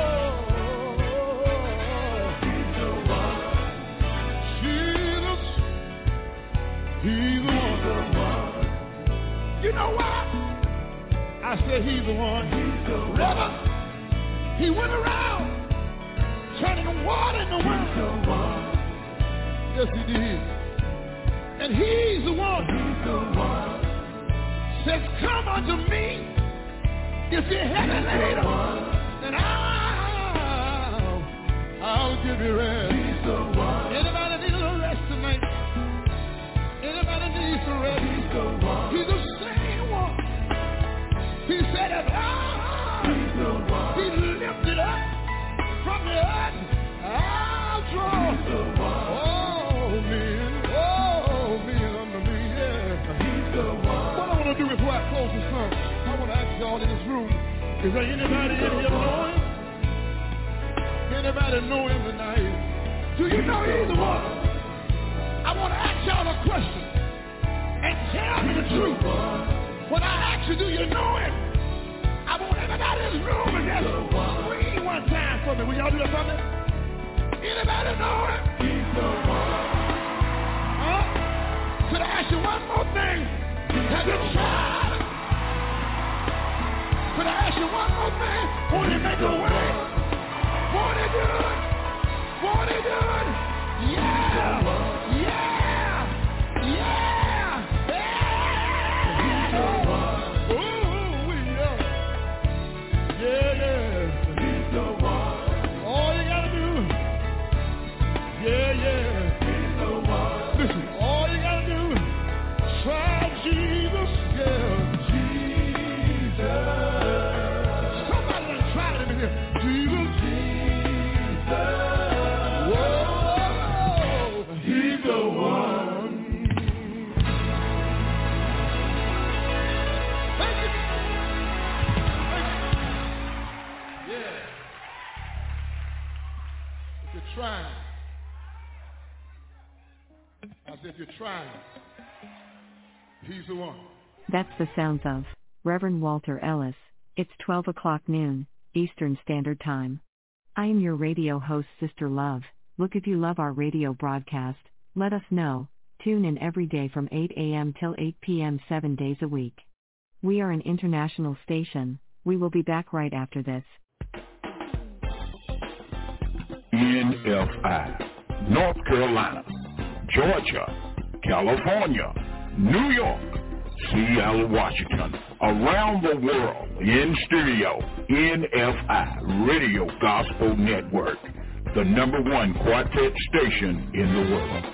S7: he's the one. Jesus. He's the one. You know why? I said he's the one. He's the one. He went around turning the water into wine. Yes, he did. And he's the one. He's the one. Says, come unto me if you're heavy laden, and I'll, I'll give you rest. He's the one. Anybody need a little rest tonight? Anybody needs some rest? He's the one. He's the same one. He said, if I, he's the one. He lifted up from the earth, I'll draw. He's the one. Oh, men, oh, men unto me, yeah. He's the one. What I want to do before I close this sermon, I want to ask y'all in this room, is there anybody in here know him? Anybody know him tonight? Do you know he's the one? I want to ask y'all a question and tell me the truth. When I ask you, do you know him? I want everybody in this room to just scream one time for me. Will y'all do that for me? Anybody know him? He's the one. Huh? Could I ask you one more thing? Have you tried? Could I ask you one more thing? Won't he make a way? Won't he do it? Won't he do it? Yeah! Yeah! Yeah! Yeah! Ooh, we are. Yeah, yeah. He's the one. All you gotta do. Yeah, yeah. He's the one. Listen, all you gotta do. Try Jesus. Yeah. Jesus. Somebody done tried it in here. Jesus. Trying. I said, if you're trying, he's the one.
S3: That's the sounds of Reverend Walter Ellis. It's twelve o'clock noon, Eastern Standard Time. I am your radio host, Sister Love. Look, if you love our radio broadcast, let us know. Tune in every day from eight a.m. till eight p.m. seven days a week. We are an international station. We will be back right after this.
S1: N F I, North Carolina, Georgia, California, New York, Seattle, Washington, around the world, in stereo, N F I, Radio Gospel Network, the number one quartet station in the world.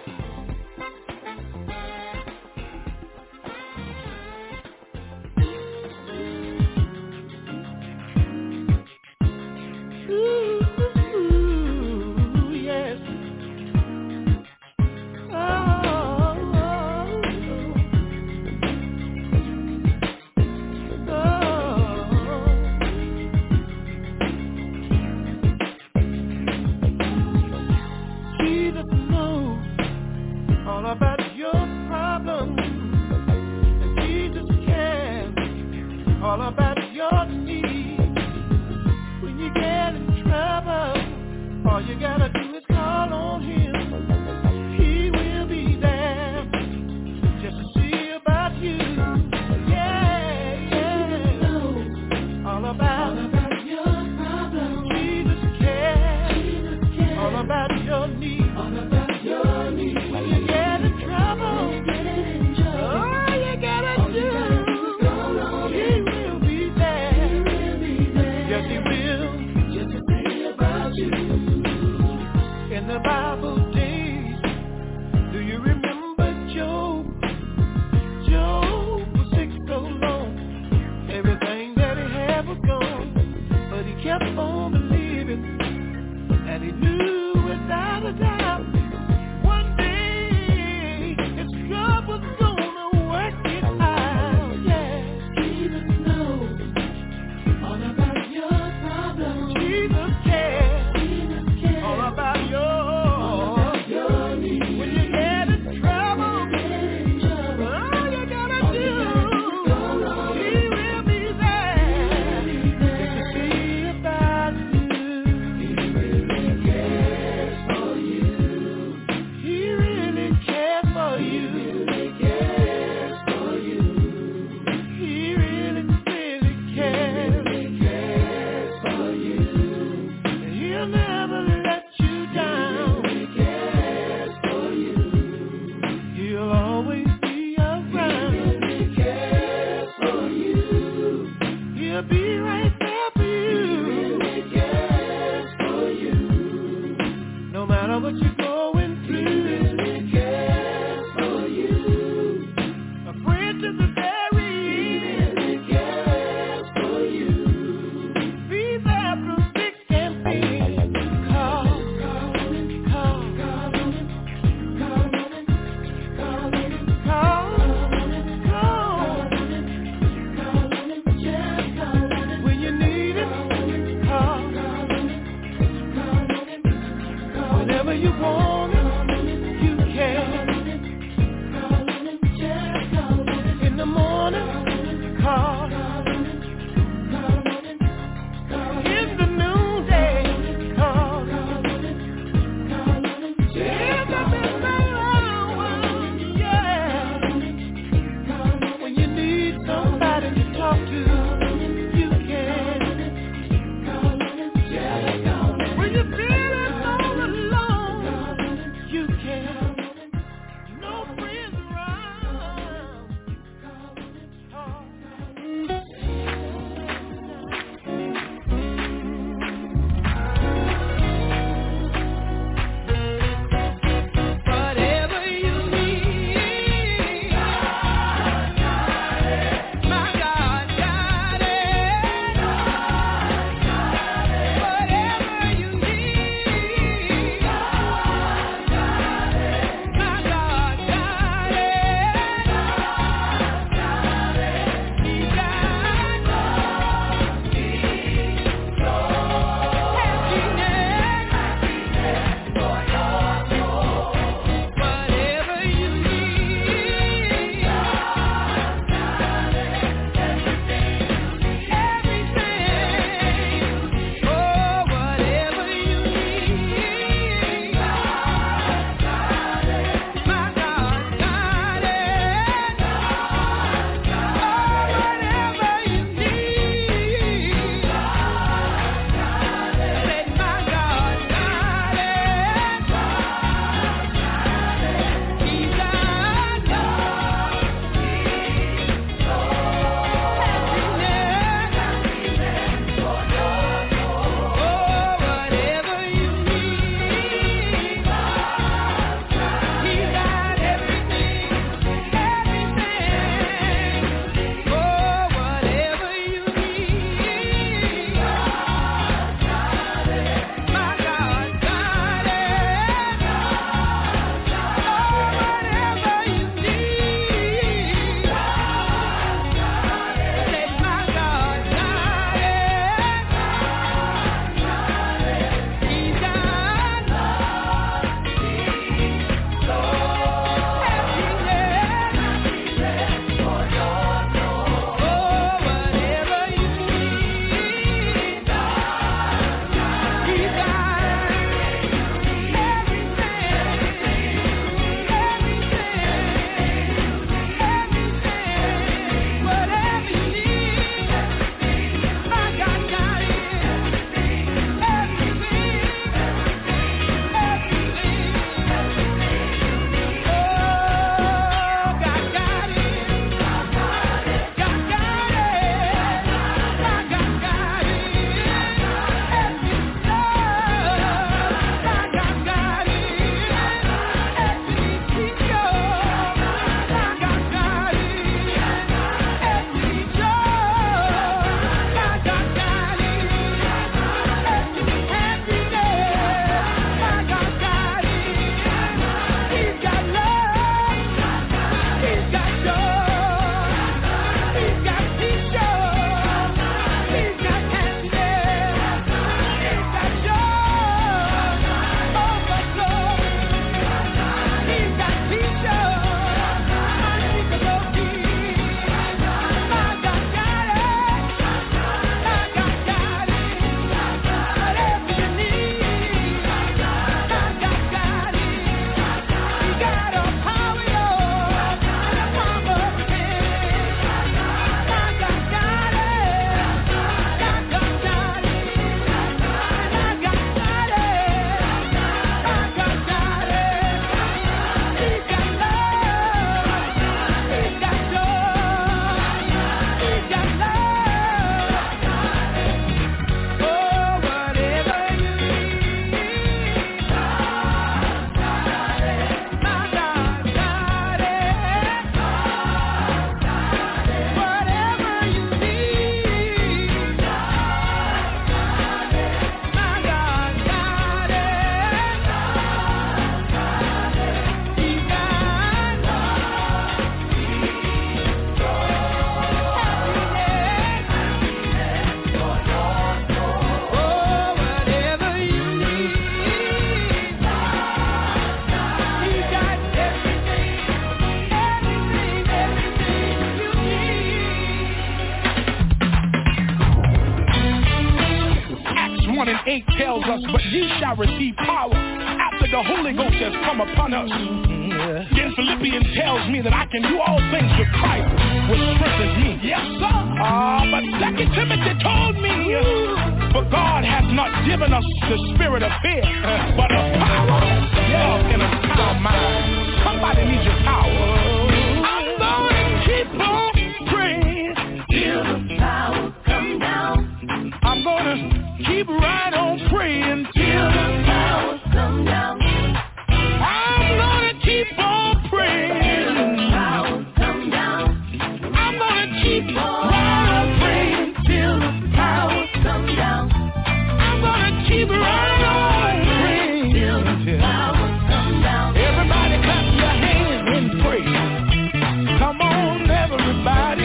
S8: eight tells us, but ye shall receive power after the Holy Ghost has come upon us. Then Philippians tells me that I can do all things with Christ, which strengthens me. Yes, sir. Ah, uh, but Second Timothy told me, for God has not given us the spirit of fear, but of power, love, and a sound mind. Somebody needs your power. I'm gonna keep on praying till the power come down. I'm gonna keep right on praying till the power come down. I'm gonna keep on praying till the power come down. I'm gonna keep on right on praying till the power come down. I'm gonna keep right on praying till the power come down. Everybody clap your hands and pray. Come on, everybody.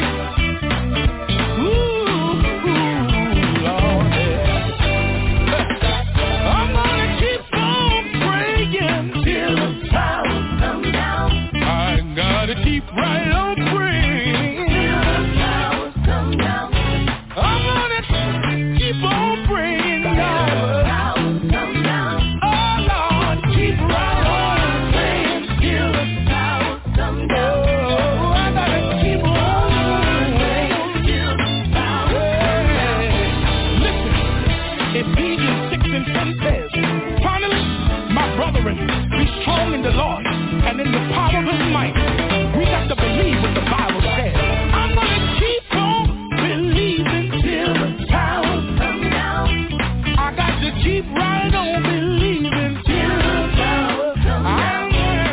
S8: Ooh, ooh, Lord, yeah. I'm gonna keep on praying till the power come down. I gotta keep right on praying till the power come down. I'm gonna keep on praying till the power come down. Oh Lord, keep right on praying till the power come down. Oh, I gotta keep on praying till the power come down. Listen, Ephesians six and ten says, finally, my brethren, be strong in the Lord and in the power of his might. We got to believe what the Bible says. I'm gonna keep on believing till the power come down. I got to keep right on believing till the power come down.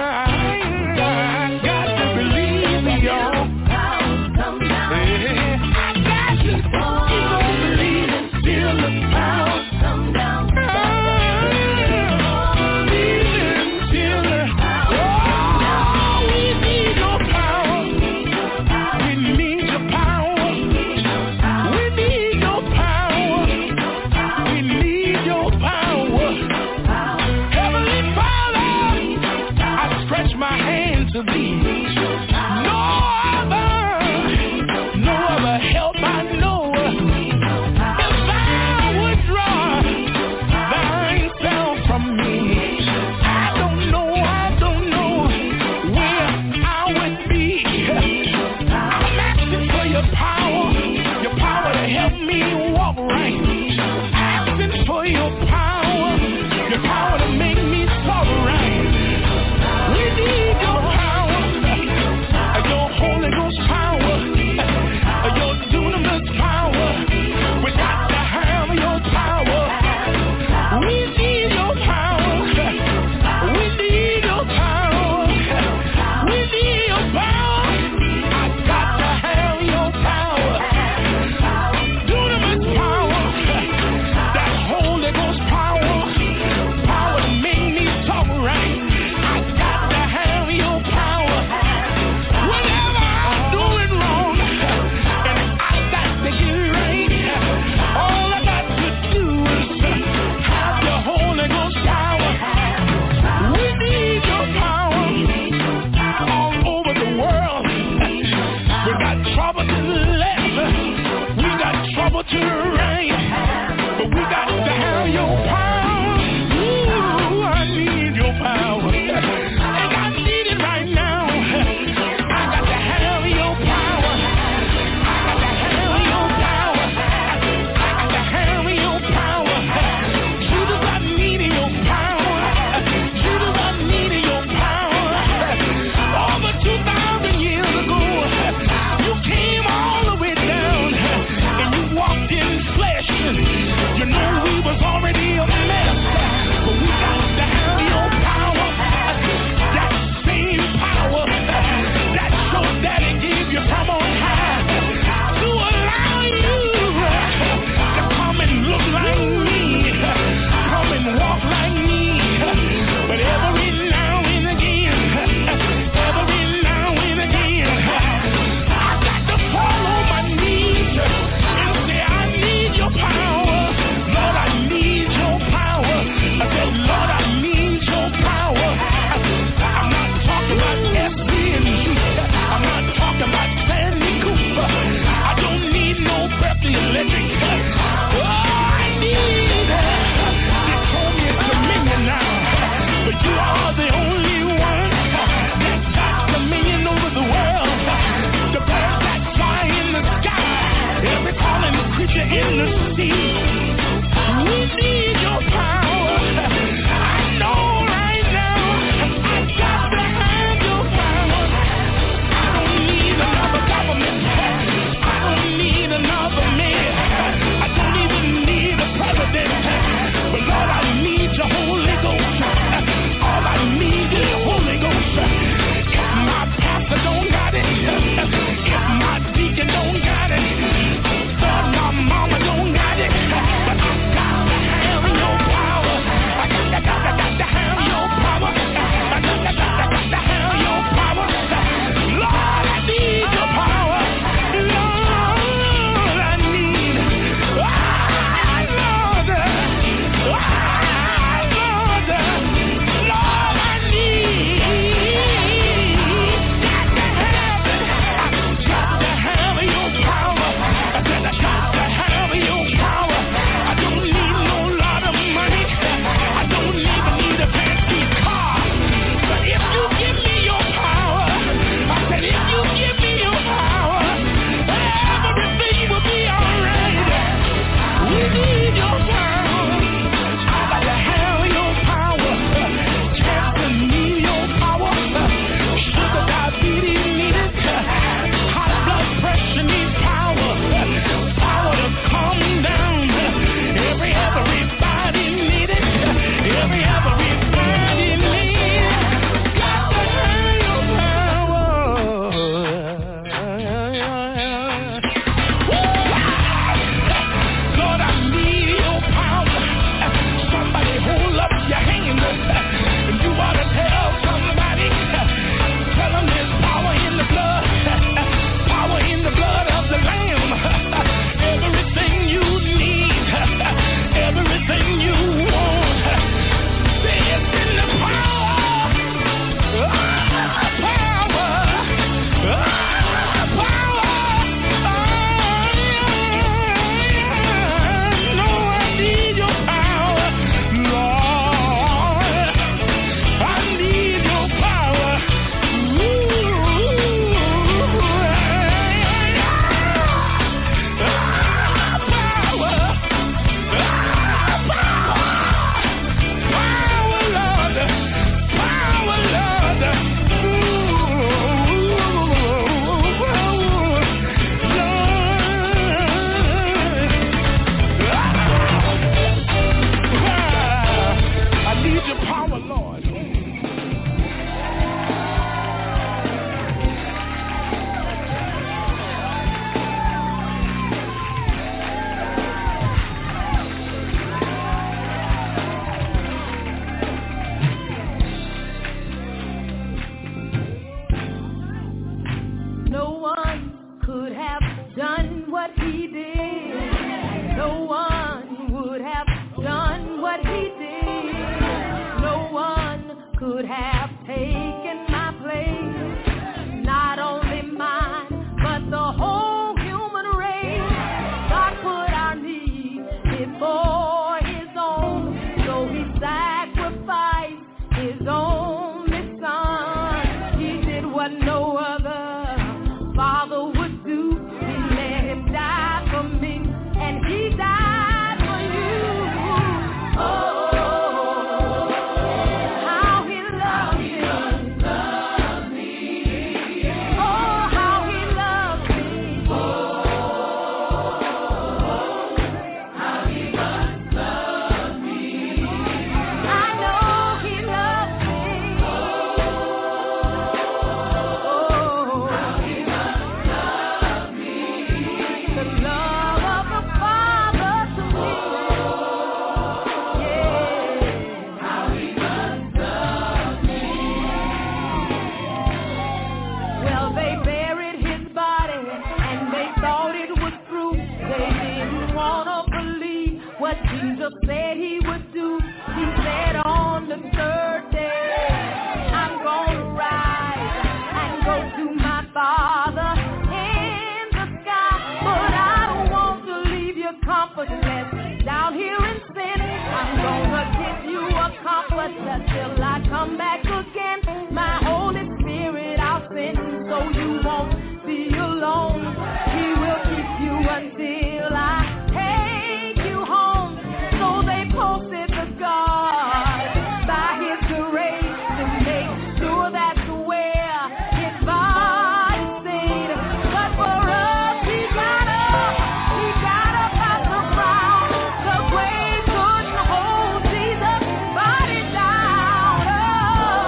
S8: I, I got to believe, y'all. Power come down. Yeah. I got to keep on believing till the power come down. To be no other, no other help I know. If I would draw thyself from me, I don't know, I don't know where I would be. I'm asking for your power, your power to help me walk right. Asking for your power, your power to make me talk right. We need your power, your Holy Ghost power, your dunamis power. We got to have your power. We need your power. We need your power. We need your power. I got to have your power. Dunamis power.
S9: what he did, no one would have done what he did. No one could have taken my place. Not only mine, but the whole human race. God put our needs before his own, so he sacrificed his only son. He did what no other father would do. He let him die for me, and he died for you. Oh. Said he would do. He said on the third day, I'm gonna rise and go to my Father in the sky. But I don't want to leave you comfortless down here in sin. I'm gonna give you a comforter till I come back again. My Holy Spirit I'll send, so you won't be alone. He will keep you until I posted the God by his grace to make sure that's where his body stayed. But for us, he got up, he got up out the ground. The grave couldn't hold Jesus' body down. Oh,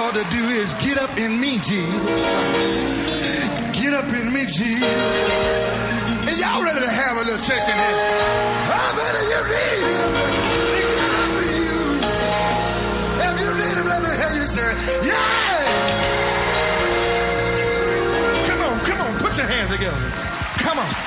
S7: ought to do is get up in me, Jesus. Get up in me, Jesus. And y'all ready to have a little church in here? How many of you need him? Get up in you. If you need him, let me hear you say, yeah! Come on, come on, put your hands together. Come on.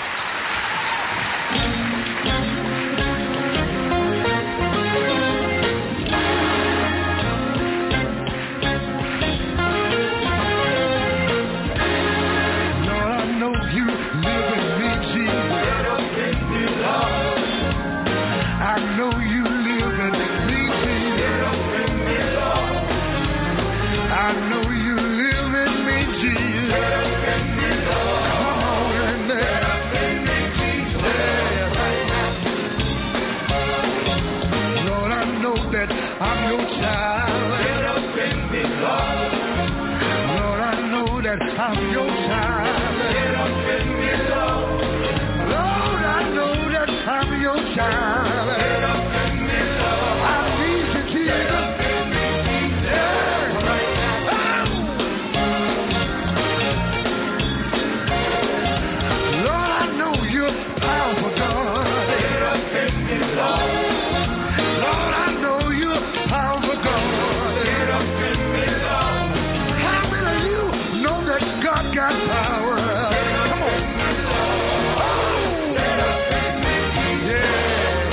S7: I'm your child. Get up in me, Lord. Lord, I know that I'm your child. Get up in me, Lord. I need you, Jesus. Get up in me, Jesus. Right now. Lord, I know you're powerful, God. Get up in me, Lord. Lord, I know you're powerful, God. Get up in me, Lord. How many of you know that God got power? Come on. Oh. Yeah.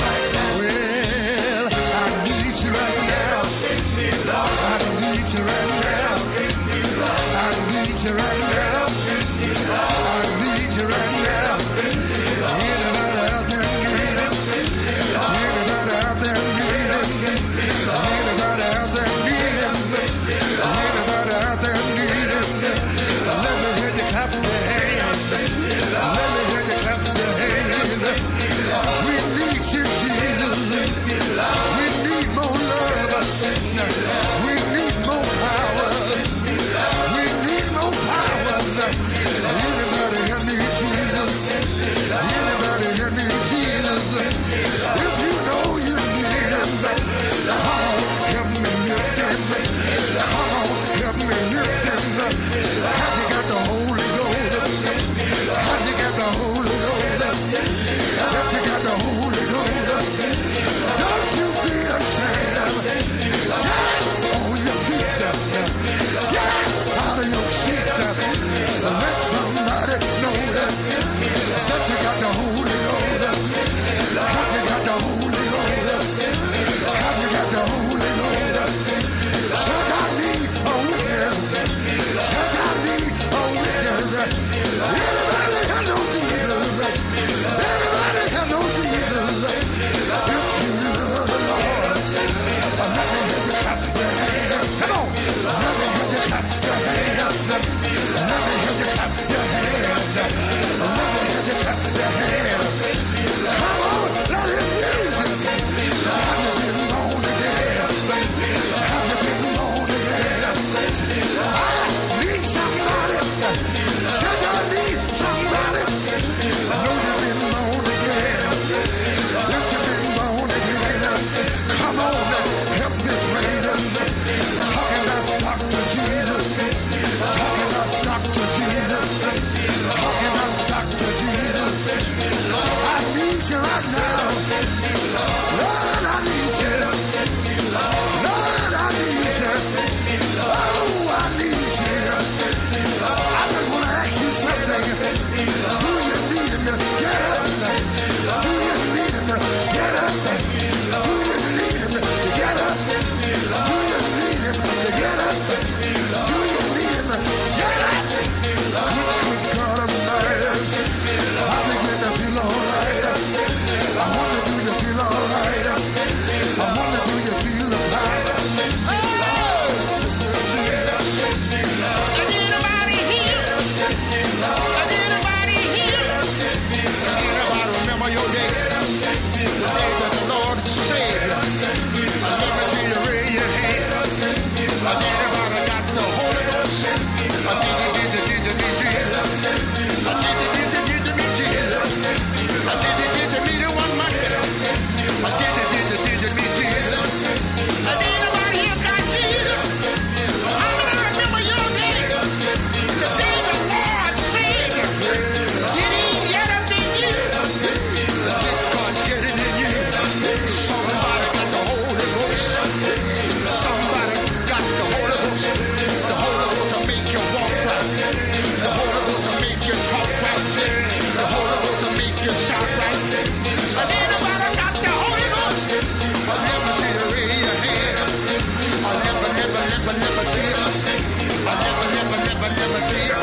S6: Somebody got the Holy Ghost. The Holy Ghost will make you walk right. The Holy Ghost will make you talk right. The Holy Ghost will make you shout right. But anybody got the Holy Ghost? I'll never see the raise your hand. I'll never, never, never, never see it. I'll never, never, never, never see it.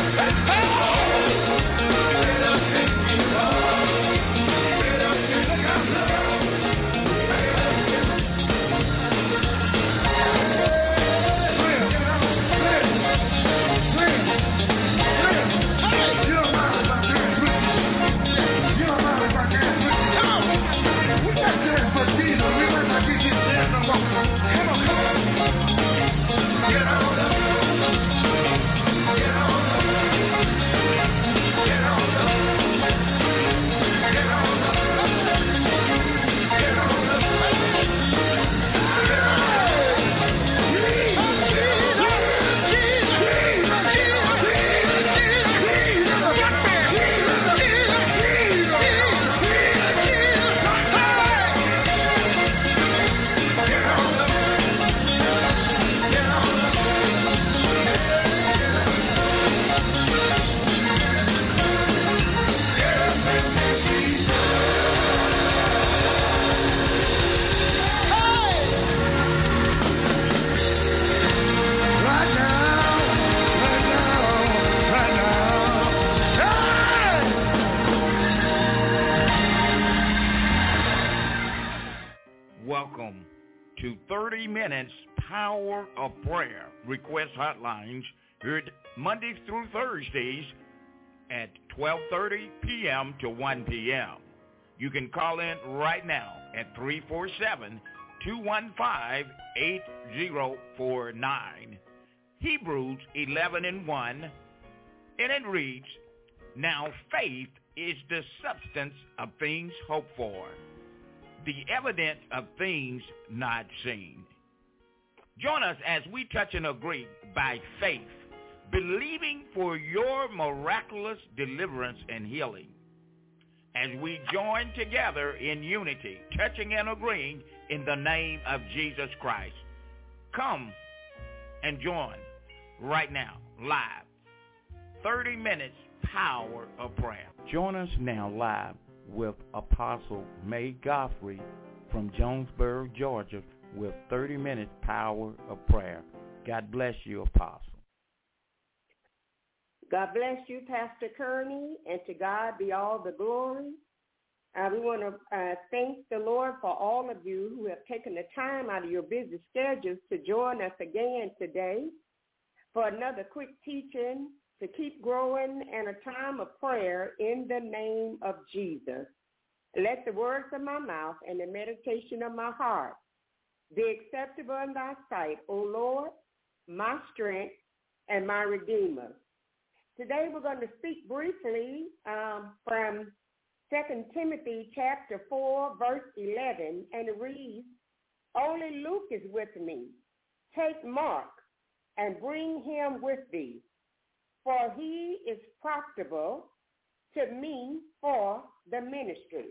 S1: Welcome to thirty minutes Power of Prayer request hotlines, heard Mondays through Thursdays at twelve thirty p.m. to one p.m. You can call in right now at three four seven, two one five, eight zero four nine. Hebrews eleven and one, and it reads, "Now faith is the substance of things hoped for, the evidence of things not seen." Join us as we touch and agree by faith, believing for your miraculous deliverance and healing. As we join together in unity, touching and agreeing in the name of Jesus Christ. Come and join right now, live, thirty minutes Power of Prayer. Join us now live with Apostle May Godfrey from Jonesboro, Georgia, with thirty minutes Power of Prayer. God bless you, Apostle.
S10: God bless you, Pastor Kearney, and to God be all the glory. Uh, we want to uh, thank the Lord for all of you who have taken the time out of your busy schedules to join us again today for another quick teaching to keep growing and a time of prayer in the name of Jesus. Let the words of my mouth and the meditation of my heart be acceptable in thy sight, O Lord, my strength and my Redeemer. Today we're going to speak briefly um, from Second Timothy chapter four, verse eleven, and it reads, "Only Luke is with me. Take Mark and bring him with thee, for he is profitable to me for the ministry."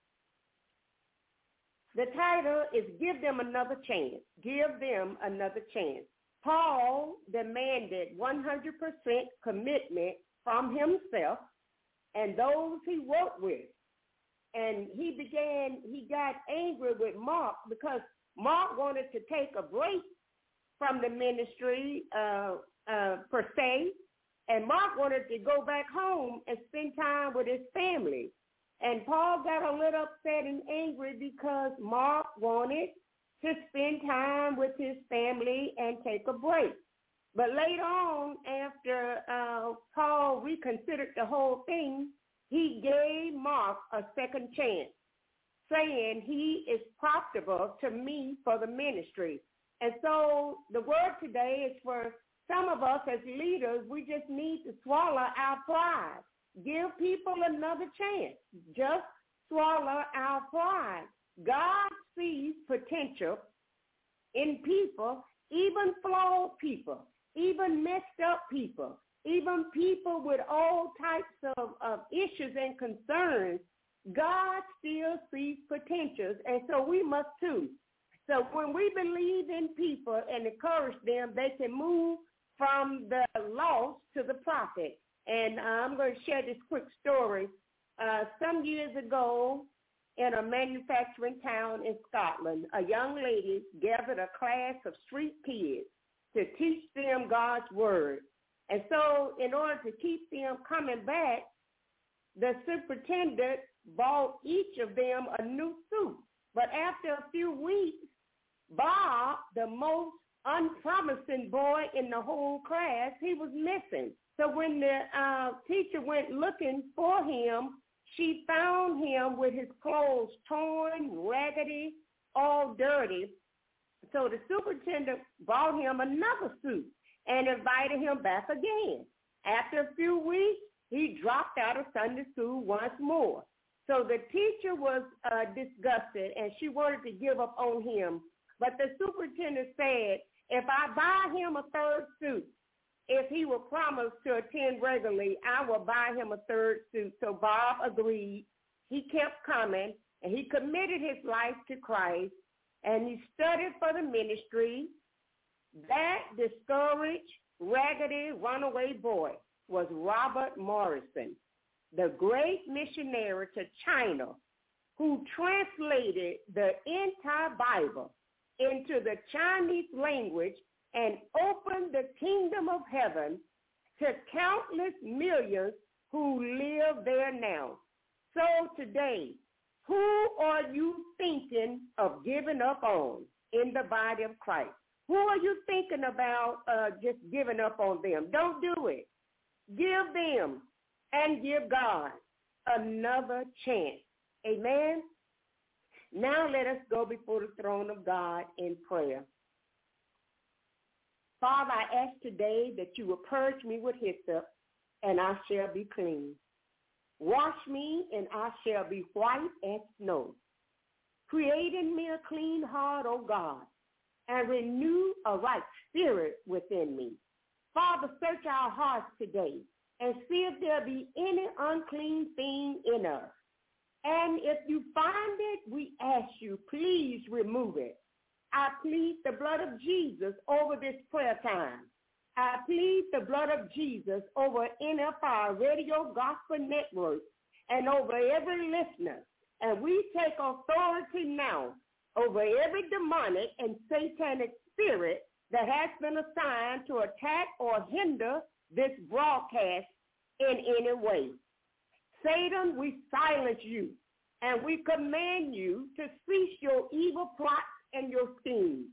S10: The title is Give Them Another Chance. Give them another chance. Paul demanded one hundred percent commitment from himself and those he worked with. And he began, he got angry with Mark because Mark wanted to take a break from the ministry uh, uh, per se, and Mark wanted to go back home and spend time with his family. And Paul got a little upset and angry because Mark wanted to spend time with his family and take a break. But later on, after uh, Paul reconsidered the whole thing, he gave Mark a second chance, saying he is profitable to me for the ministry. And so the word today is for some of us as leaders, we just need to swallow our pride. Give people another chance. Just swallow our pride. God sees potential in people, even flawed people, even messed up people, even people with all types of, of issues and concerns. God still sees potentials, and so we must too. So when we believe in people and encourage them, they can move from the lost to the prophet. And uh, I'm going to share this quick story. Uh, some years ago, in a manufacturing town in Scotland, a young lady gathered a class of street kids to teach them God's word. And so in order to keep them coming back, the superintendent bought each of them a new suit. But after a few weeks, Bob, the most unpromising boy in the whole class, he was missing. So when the uh, teacher went looking for him, she found him with his clothes torn, raggedy, all dirty. So the superintendent bought him another suit and invited him back again. After a few weeks, he dropped out of Sunday school once more. So the teacher was uh, disgusted, and she wanted to give up on him. But the superintendent said, if I buy him a third suit, if he will promise to attend regularly, I will buy him a third suit. So Bob agreed. He kept coming, and he committed his life to Christ, and he studied for the ministry. That discouraged, raggedy, runaway boy was Robert Morrison, the great missionary to China, who translated the entire Bible into the Chinese language and opened the kingdom of heaven to countless millions who live there now. So today, who are you thinking of giving up on in the body of Christ? Who are you thinking about uh, just giving up on them? Don't do it. Give them and give God another chance. Amen? Now let us go before the throne of God in prayer. Father, I ask today that you will purge me with hyssop, and I shall be clean. Wash me, and I shall be white as snow. Create in me a clean heart, O God, and renew a right spirit within me. Father, search our hearts today and see if there be any unclean thing in us. And if you find it, we ask you, please remove it. I plead the blood of Jesus over this prayer time. I plead the blood of Jesus over N F R Radio Gospel Network and over every listener. And we take authority now over every demonic and satanic spirit that has been assigned to attack or hinder this broadcast in any way. Satan, we silence you, and we command you to cease your evil plots and your schemes.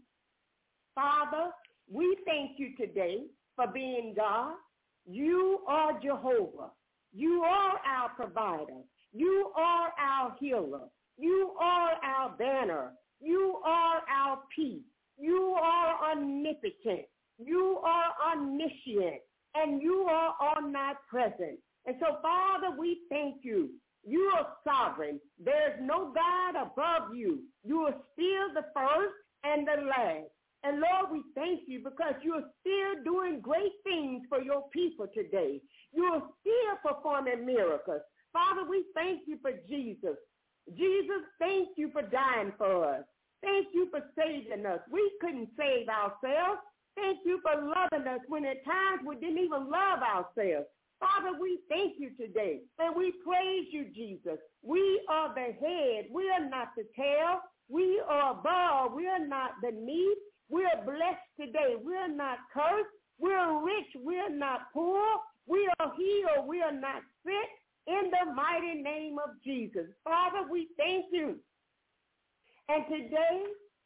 S10: Father, we thank you today for being God. You are Jehovah. You are our provider. You are our healer. You are our banner. You are our peace. You are omnipotent. You are omniscient. And you are omnipresent. And so, Father, we thank you. You are sovereign. There is no God above you. You are still the first and the last. And, Lord, we thank you because you are still doing great things for your people today. You are still performing miracles. Father, we thank you for Jesus. Jesus, thank you for dying for us. Thank you for saving us. We couldn't save ourselves. Thank you for loving us when at times we didn't even love ourselves. Father, we thank you today, and we praise you, Jesus. We are the head. We are not the tail. We are above. We are not beneath. We are blessed today. We are not cursed. We are rich. We are not poor. We are healed. We are not sick. In the mighty name of Jesus. Father, we thank you. And today,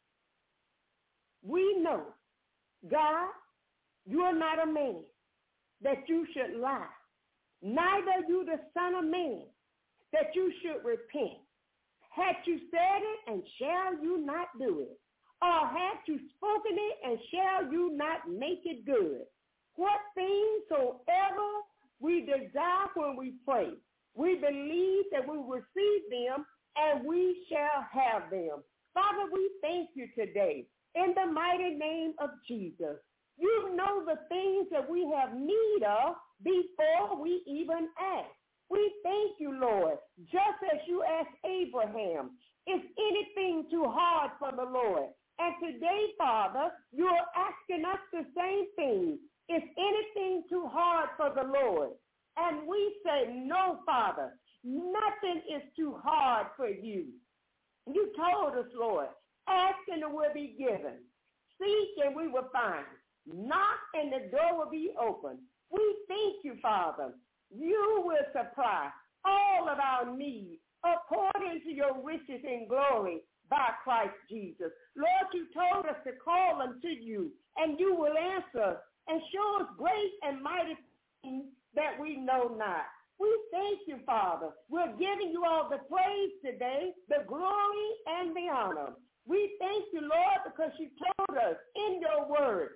S10: we know, God, you are not a man that you should lie. Neither you the Son of Man that you should repent. Had you said it, and shall you not do it? Or had you spoken it, and shall you not make it good? What things soever we desire when we pray, we believe that we will receive them, and we shall have them. Father, we thank you today in the mighty name of Jesus. You know the things that we have need of before we even ask. We thank you, Lord, just as you asked Abraham, is anything too hard for the Lord? And today, Father, you're asking us the same thing. Is anything too hard for the Lord? And we say, no, Father, nothing is too hard for you. You told us, Lord, ask and it will be given. Seek and we will find. Knock and the door will be open. We thank you, Father. You will supply all of our needs according to your riches and glory by Christ Jesus. Lord, you told us to call unto you, and you will answer and show us great and mighty things that we know not. We thank you, Father. We're giving you all the praise today, the glory and the honor. We thank you, Lord, because you told us in your word.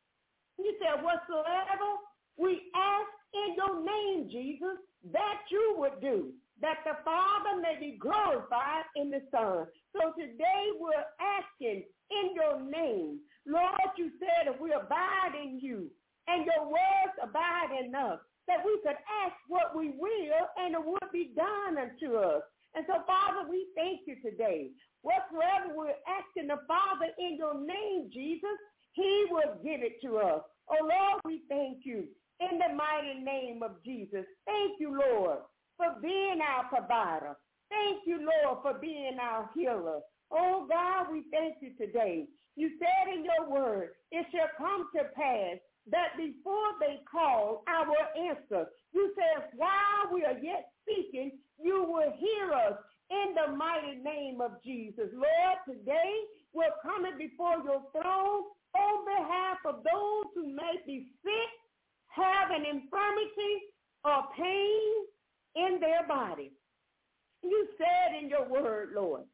S10: You said, whatsoever we ask in your name, Jesus, that you would do, that the Father may be glorified in the Son. So today we're asking in your name. Lord, you said if we abide in you and your words abide in us, that we could ask what we will and it would be done unto us. And so, Father, we thank you today. Whatsoever we're asking the Father in your name, Jesus, he will give it to us. Oh, Lord, we thank you in the mighty name of Jesus. Thank you, Lord, for being our provider. Thank you, Lord, for being our healer. Oh, God, we thank you today. You said in your word, it shall come to pass that before they call, I will answer. You said, while we are yet speaking, you will hear us in the mighty name of Jesus. Lord, today we're coming before your throne on behalf of those who may be sick, have an infirmity or pain in their body. You said in your word, Lord,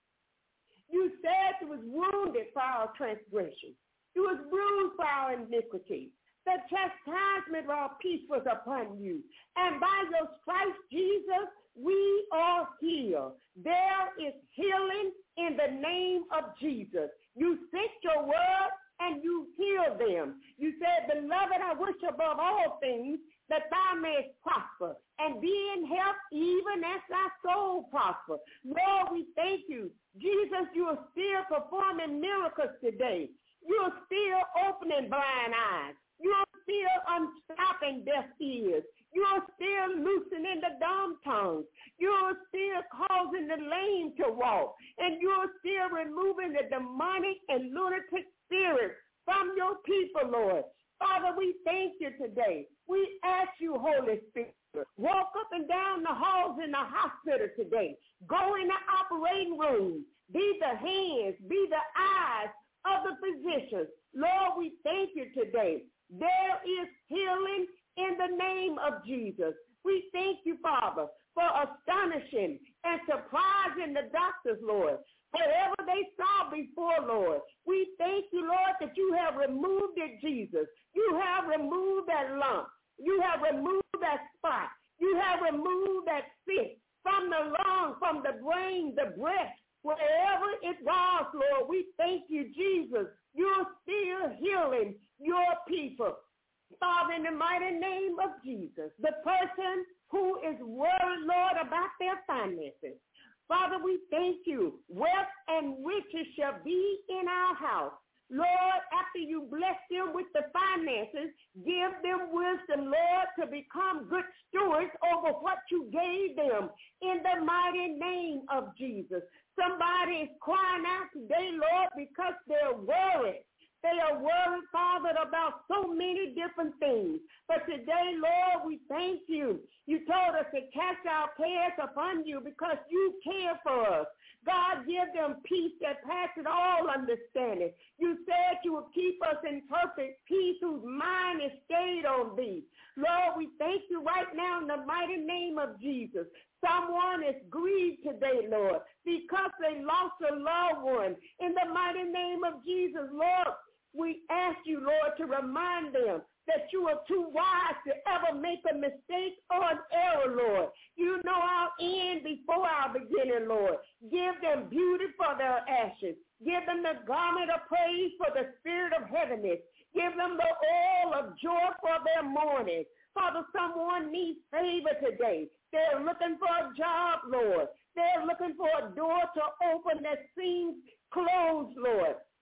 S10: you said you was wounded for our transgression. You was bruised for our iniquity. The chastisement of our peace was upon you. And by your stripes, Jesus, we are healed. There is healing in the name of Jesus. You sent your word and you healed them. You said, beloved, I wish above all things that thou mayest prosper and be in health even as thy soul prosper. Lord, we thank you. Jesus, you are still performing miracles today. You are still opening blind eyes. You are still unstopping deaf ears. You are still loosening the dumb tongues. You are still causing the lame to walk. And you are still removing the demonic and lunatic spirits from your people, Lord. Father, we thank you today. We ask you, Holy Spirit, walk up and down the halls in the hospital today. Go in the operating room. Be the hands, be the eyes of the physicians. Lord, we thank you today. There is healing in the name of Jesus. We thank you, Father, for astonishing and surprising the doctors, Lord. Whatever they saw before, Lord, we thank you, Lord, that you have removed it, Jesus. You have removed that lump. You have removed that spot. You have removed that cyst from the lung, from the brain, the breast, wherever it was, Lord. We thank you, Jesus. You're still healing your people. Father, in the mighty name of Jesus, the person who is worried, Lord, about their finances, Father, we thank you. Wealth and riches shall be in our house. Lord, after you bless them with the finances, give them wisdom, Lord, to become good stewards over what you gave them in the mighty name of Jesus. Somebody is crying out today, Lord, because they're worried. They are worried, Father, about so many different things. But today, Lord, we thank you. You told us to cast our cares upon you because you care for us. God, give them peace that passes all understanding. You said you would keep us in perfect peace whose mind is stayed on thee. Lord, we thank you right now in the mighty name of Jesus. Someone is grieved today, Lord, because they lost a loved one. In the mighty name of Jesus, Lord, we ask you, Lord, to remind them that you are too wise to ever make a mistake or an error, Lord. You know our end before our beginning, Lord. Give them beauty for their ashes. Give them the garment of praise for the spirit of heaviness. Give them the oil of joy for their mourning. Father, someone needs favor today. They're looking for a job, Lord. They're looking for a door to open that seems closed, Lord.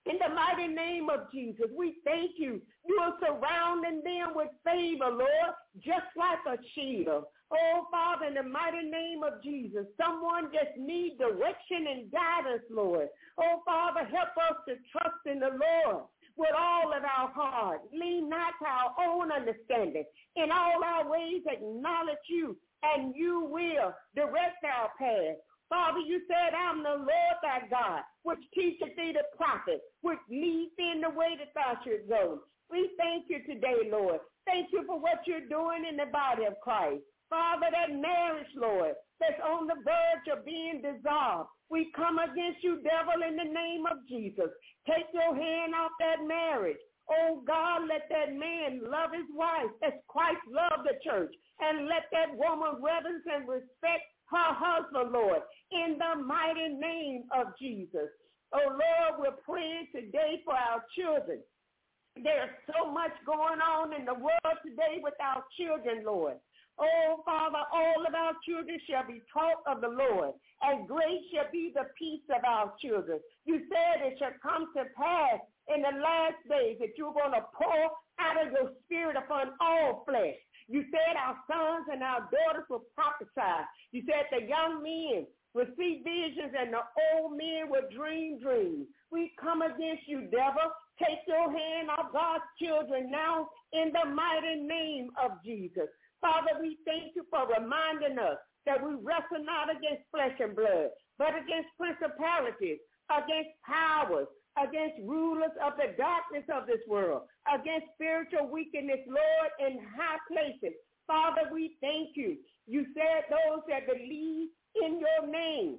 S10: In the mighty name of Jesus, we thank you. You are surrounding them with favor, Lord, just like a shield. Oh, Father, in the mighty name of Jesus, someone just needs direction and guidance, Lord. Oh, Father, help us to trust in the Lord with all of our heart. Lean not to our own understanding. In all our ways, acknowledge you, and you will direct our path. Father, you said, I'm the Lord thy God, which teacheth thee the prophet, which leads thee in the way that thou should go. We thank you today, Lord. Thank you for what you're doing in the body of Christ. Father, that marriage, Lord, that's on the verge of being dissolved, we come against you, devil, in the name of Jesus. Take your hand off that marriage. Oh, God, let that man love his wife as Christ loved the church, and let that woman reverence and respect her husband, Lord, in the mighty name of Jesus. Oh, Lord, we're praying today for our children. There's so much going on in the world today with our children, Lord. Oh, Father, all of our children shall be taught of the Lord, and great shall be the peace of our children. You said it shall come to pass in the last days that you're going to pour out of your spirit upon all flesh. You said our sons and our daughters will prophesy. You said the young men will see visions and the old men will dream dreams. We come against you, devil. Take your hand off God's children now in the mighty name of Jesus. Father, we thank you for reminding us that we wrestle not against flesh and blood, but against principalities, against powers, against rulers of the darkness of this world, against spiritual wickedness, Lord, in high places. Father, we thank you. You said those that believe in your name.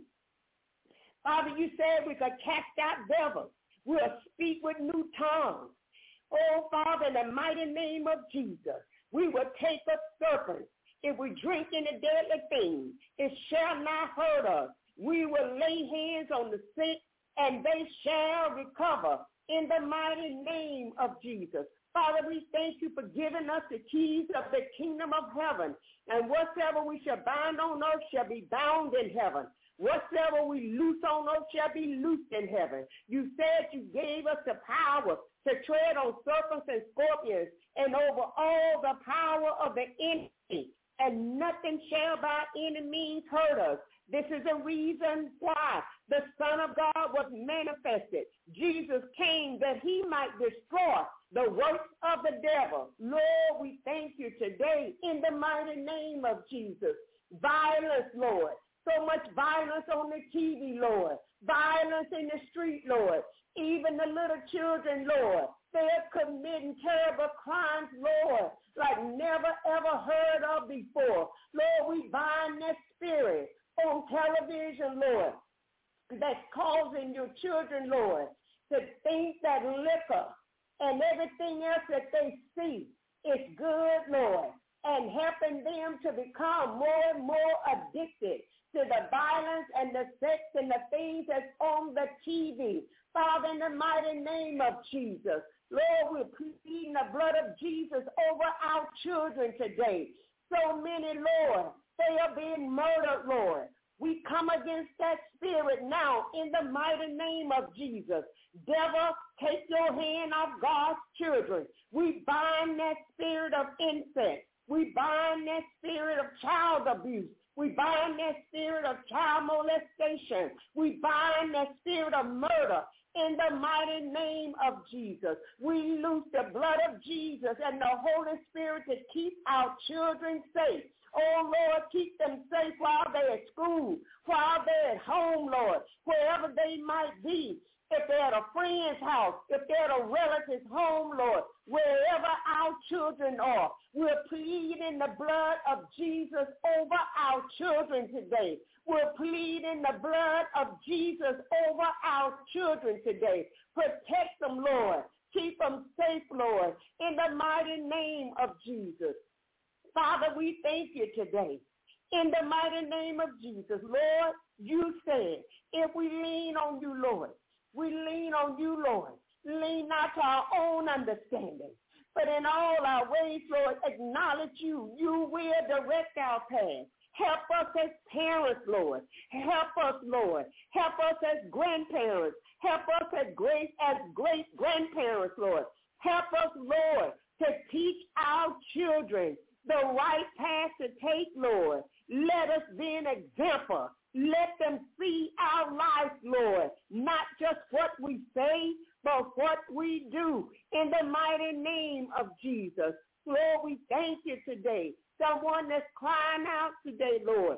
S10: Father, you said we could cast out devils. We'll speak with new tongues. Oh, Father, in the mighty name of Jesus, we will take up serpents. If we drink any deadly thing, it shall not hurt us. We will lay hands on the sick, and they shall recover in the mighty name of Jesus. Father, we thank you for giving us the keys of the kingdom of heaven. And whatsoever we shall bind on earth shall be bound in heaven. Whatsoever we loose on earth shall be loosed in heaven. You said you gave us the power to tread on serpents and scorpions and over all the power of the enemy, and nothing shall by any means hurt us. This is the reason why the Son of God was manifested. Jesus came that he might destroy the works of the devil. Lord, we thank you today in the mighty name of Jesus. Violence, Lord. So much violence on the T V, Lord. Violence in the street, Lord. Even the little children, Lord. They're committing terrible crimes, Lord, like never ever heard of before. Lord, we bind that spirit on television, Lord, that's causing your children, Lord, to think that liquor and everything else that they see is good, Lord, and helping them to become more and more addicted to the violence and the sex and the things that's on the T V. Father, in the mighty name of Jesus, Lord, we're pleading the blood of Jesus over our children today. So many, Lord, they are being murdered, Lord. We come against that spirit now in the mighty name of Jesus. Devil, take your hand off God's children. We bind that spirit of incest. We bind that spirit of child abuse. We bind that spirit of child molestation. We bind that spirit of murder in the mighty name of Jesus. We loose the blood of Jesus and the Holy Spirit to keep our children safe. Oh, Lord, keep them safe while they're at school, while they're at home, Lord, wherever they might be. If they're at a friend's house, if they're at a relative's home, Lord, wherever our children are, we're pleading the blood of Jesus over our children today. We're pleading the blood of Jesus over our children today. Protect them, Lord. Keep them safe, Lord, in the mighty name of Jesus. Father, we thank you today. In the mighty name of Jesus, Lord, you said, if we lean on you, Lord, we lean on you, Lord. Lean not to our own understanding, but in all our ways, Lord, acknowledge you. You will direct our path. Help us as parents, Lord. Help us, Lord. Help us as grandparents. Help us as great as great grandparents, Lord. Help us, Lord, to teach our children the right path to take, Lord. Let us be an example. Let them see our life, Lord, not just what we say, but what we do. In the mighty name of Jesus, Lord, we thank you today. Someone that's crying out today, Lord,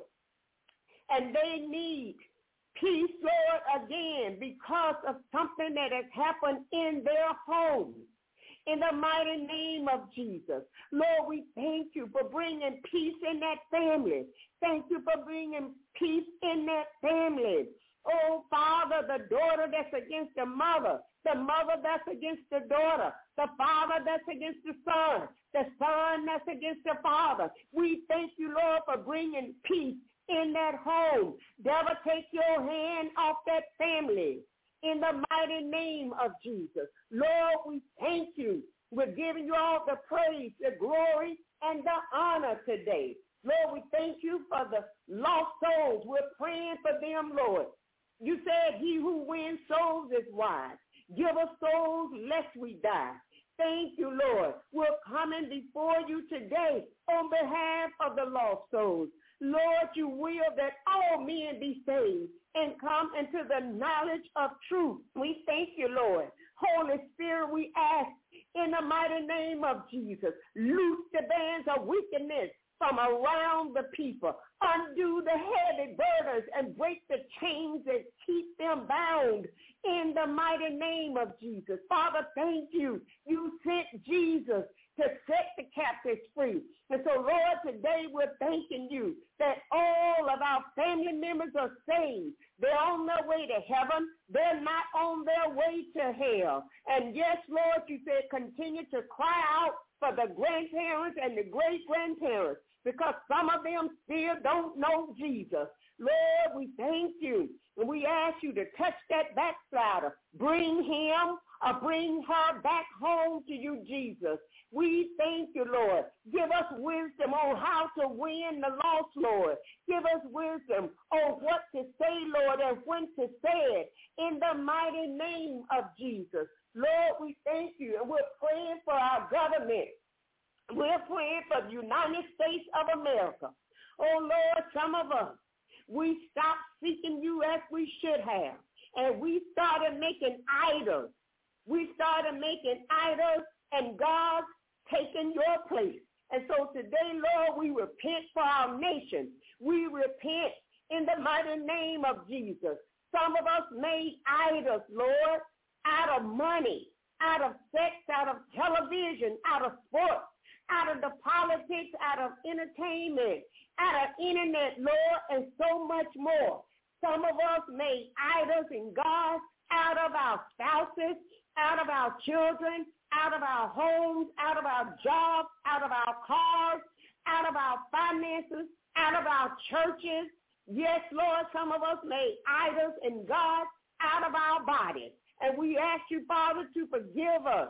S10: and they need peace, Lord, again because of something that has happened in their home. In the mighty name of Jesus, Lord, we thank you for bringing peace in that family. Thank you for bringing peace in that family. Oh, Father, the daughter that's against the mother, the mother that's against the daughter, the father that's against the son, the son that's against the father. We thank you, Lord, for bringing peace in that home. Devil, take your hand off that family. In the mighty name of Jesus. Lord, we thank you. We're giving you all the praise, the glory, and the honor today. Lord, we thank you for the lost souls. We're praying for them, Lord. You said he who wins souls is wise. Give us souls lest we die. Thank you, Lord. We're coming before you today on behalf of the lost souls. Lord, you will that all men be saved and come into the knowledge of truth. We thank you, Lord. Holy Spirit, we ask in the mighty name of Jesus, loose the bands of wickedness from around the people. Undo the heavy burdens and break the chains that keep them bound in the mighty name of Jesus. Father, thank you. You sent Jesus to set the captives free. And so, Lord, today we're thanking you that all of our family members are saved. They're on their way to heaven. They're not on their way to hell. And yes, Lord, you said continue to cry out for the grandparents and the great-grandparents because some of them still don't know Jesus. Lord, we thank you. And we ask you to touch that backslider. Bring him or bring her back home to you, Jesus. We thank you, Lord. Give us wisdom on how to win the lost, Lord. Give us wisdom on what to say, Lord, and when to say it in the mighty name of Jesus. Lord, we thank you, and we're praying for our government. We're praying for the United States of America. Oh, Lord, some of us, we stopped seeking you as we should have, and we started making idols. We started making idols, and God taking your place. And so today, Lord, we repent for our nation. We repent in the mighty name of Jesus. Some of us made idols, Lord, out of money, out of sex, out of television, out of sports, out of the politics, out of entertainment, out of internet, Lord, and so much more. Some of us made idols in God out of our spouses, out of our children, out of our homes, out of our jobs, out of our cars, out of our finances, out of our churches. Yes, Lord, some of us made idols in God out of our bodies. And we ask you, Father, to forgive us.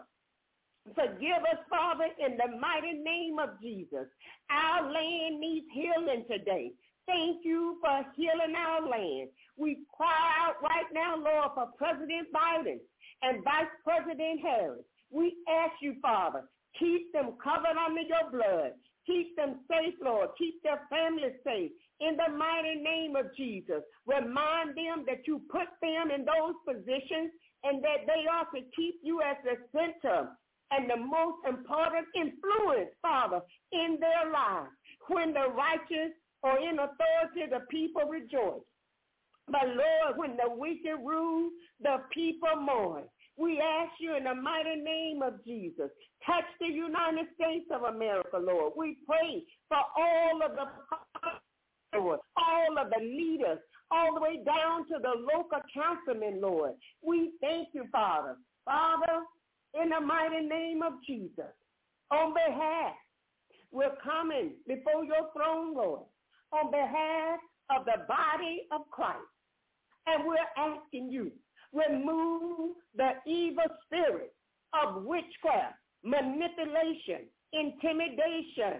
S10: Forgive us, Father, in the mighty name of Jesus. Our land needs healing today. Thank you for healing our land. We cry out right now, Lord, for President Biden and Vice President Harris. We ask you, Father, keep them covered under your blood. Keep them safe, Lord. Keep their families safe. In the mighty name of Jesus, remind them that you put them in those positions and that they are to keep you as the center and the most important influence, Father, in their lives. When the righteous are in authority, the people rejoice. But, Lord, when the wicked rule, the people mourn. We ask you in the mighty name of Jesus, touch the United States of America, Lord. We pray for all of the, Lord, all of the leaders, all the way down to the local councilmen, Lord. We thank you, Father. Father, in the mighty name of Jesus, on behalf, we're coming before your throne, Lord, on behalf of the body of Christ. And we're asking you, remove the evil spirit of witchcraft, manipulation, intimidation,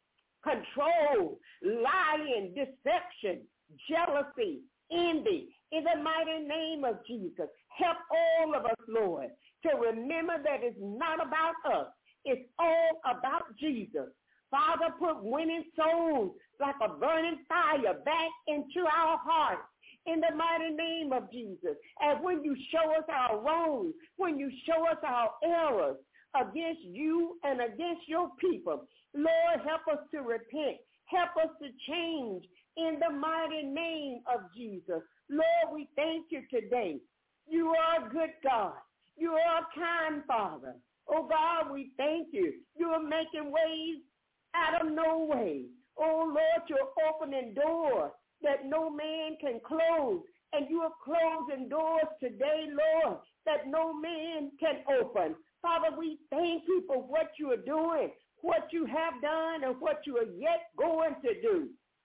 S10: control, lying, deception, jealousy, envy, In the mighty name of Jesus, help all of us, Lord, to remember that it's not about us. It's all about Jesus. Father, put winning souls like a burning fire back into our hearts in the mighty name of Jesus. And when you show us our wrongs, when you show us our errors against you and against your people, Lord, help us to repent. Help us to change in the mighty name of Jesus. Lord, we thank you today. You are a good God. You are a kind Father. Oh, God, we thank you. You are making ways out of no way. Oh, Lord, you're opening doors that no man can close. And you are closing doors today, Lord, that no man can open. Father, we thank you for what you are doing, what you have done, and what you are yet going to do.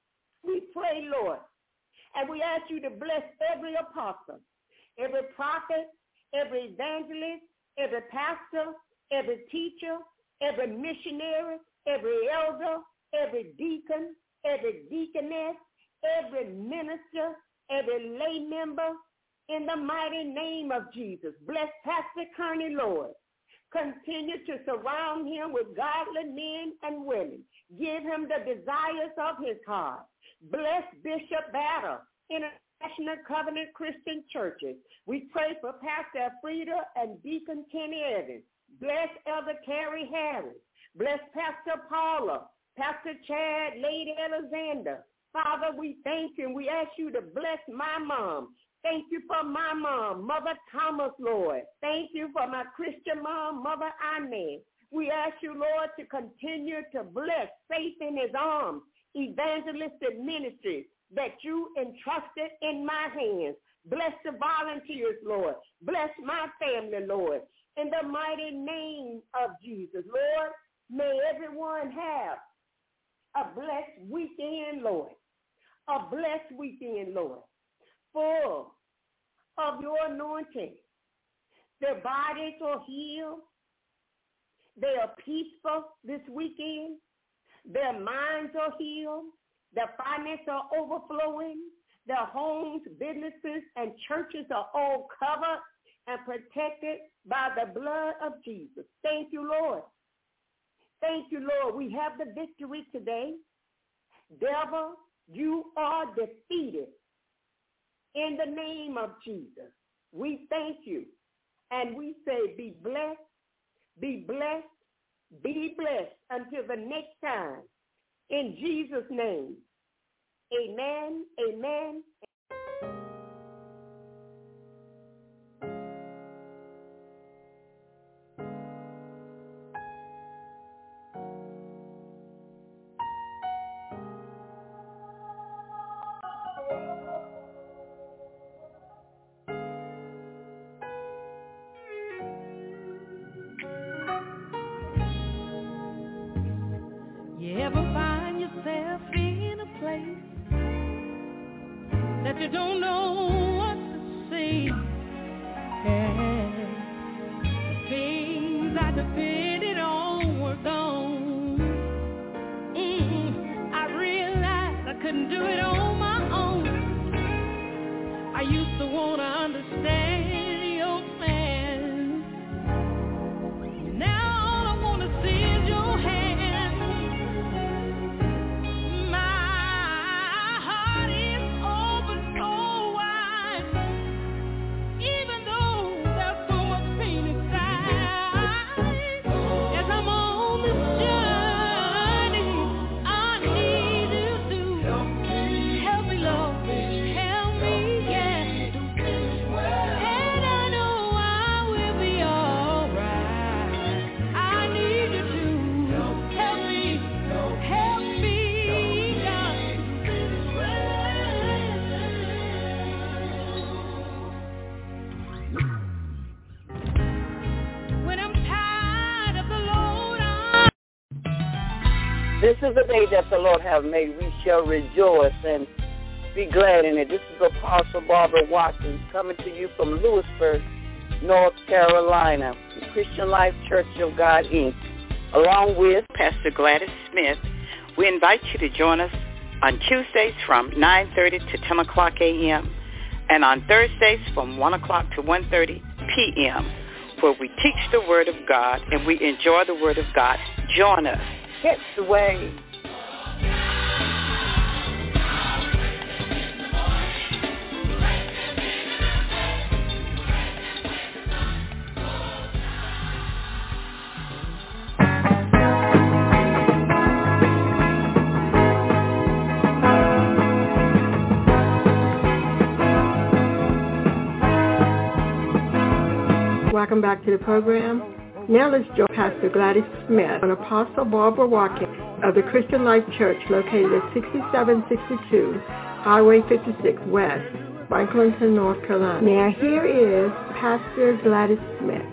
S10: We pray, Lord, and we ask you to bless every apostle, every prophet, every evangelist, every pastor, every teacher, every missionary, every elder, every deacon, every deaconess, every minister, every lay member, in the mighty name of Jesus. Bless Pastor Kearney, Lord. Continue to surround him with godly men and women. Give him the desires of his heart. Bless Bishop Batter, International Covenant Christian Churches. We pray for Pastor Frida and Deacon Kenny Evans. Bless Elder Carrie Harris. Bless Pastor Paula, Pastor Chad, Lady Alexander. Father, we thank you and we ask you to bless my mom. Thank you for my mom, Mother Thomas, Lord. Thank you for my Christian mom, Mother Inez. We ask you, Lord, to continue to bless Faith in His Arms, evangelistic ministry that you entrusted in my hands. Bless the volunteers, Lord. Bless my family, Lord. In the mighty name of Jesus, Lord, may everyone have a blessed weekend, Lord. A blessed weekend, Lord. Full of your anointing. Their bodies are healed. They are peaceful this weekend. Their minds are healed. Their finances are overflowing. Their homes, businesses, and churches are all covered and protected by the blood of Jesus. Thank you, Lord. Thank you, Lord. We have the victory today. Devil, you are defeated. In the name of Jesus, we thank you. And we say, be blessed, be blessed, be blessed until the next time. In Jesus' name, amen, amen.
S9: You ever find yourself in a place that you don't know what to say? Yeah. The things I depended on were gone. Mm-mm. I realized I couldn't do it on my own. I used to want to understand your plan. Now all I want to see is your hand.
S11: This is the day that the Lord have made. We shall rejoice and be glad in it. This is Apostle Barbara Watkins coming to you from Lewisburg, North Carolina, the Christian Life Church of God, Incorporated, along with
S12: Pastor Gladys Smith. We invite you to join us on Tuesdays from nine thirty to ten o'clock a.m. and on Thursdays from one o'clock to one thirty p.m., where we teach the Word of God and we enjoy the Word of God. Join us.
S11: Hit the way.
S13: Welcome back to the program. Now let's join Pastor Gladys Smith and Apostle Barbara Watkins of the Christian Life Church located at sixty-seven sixty-two Highway fifty-six West, Franklinton, North Carolina. Now here is Pastor Gladys Smith.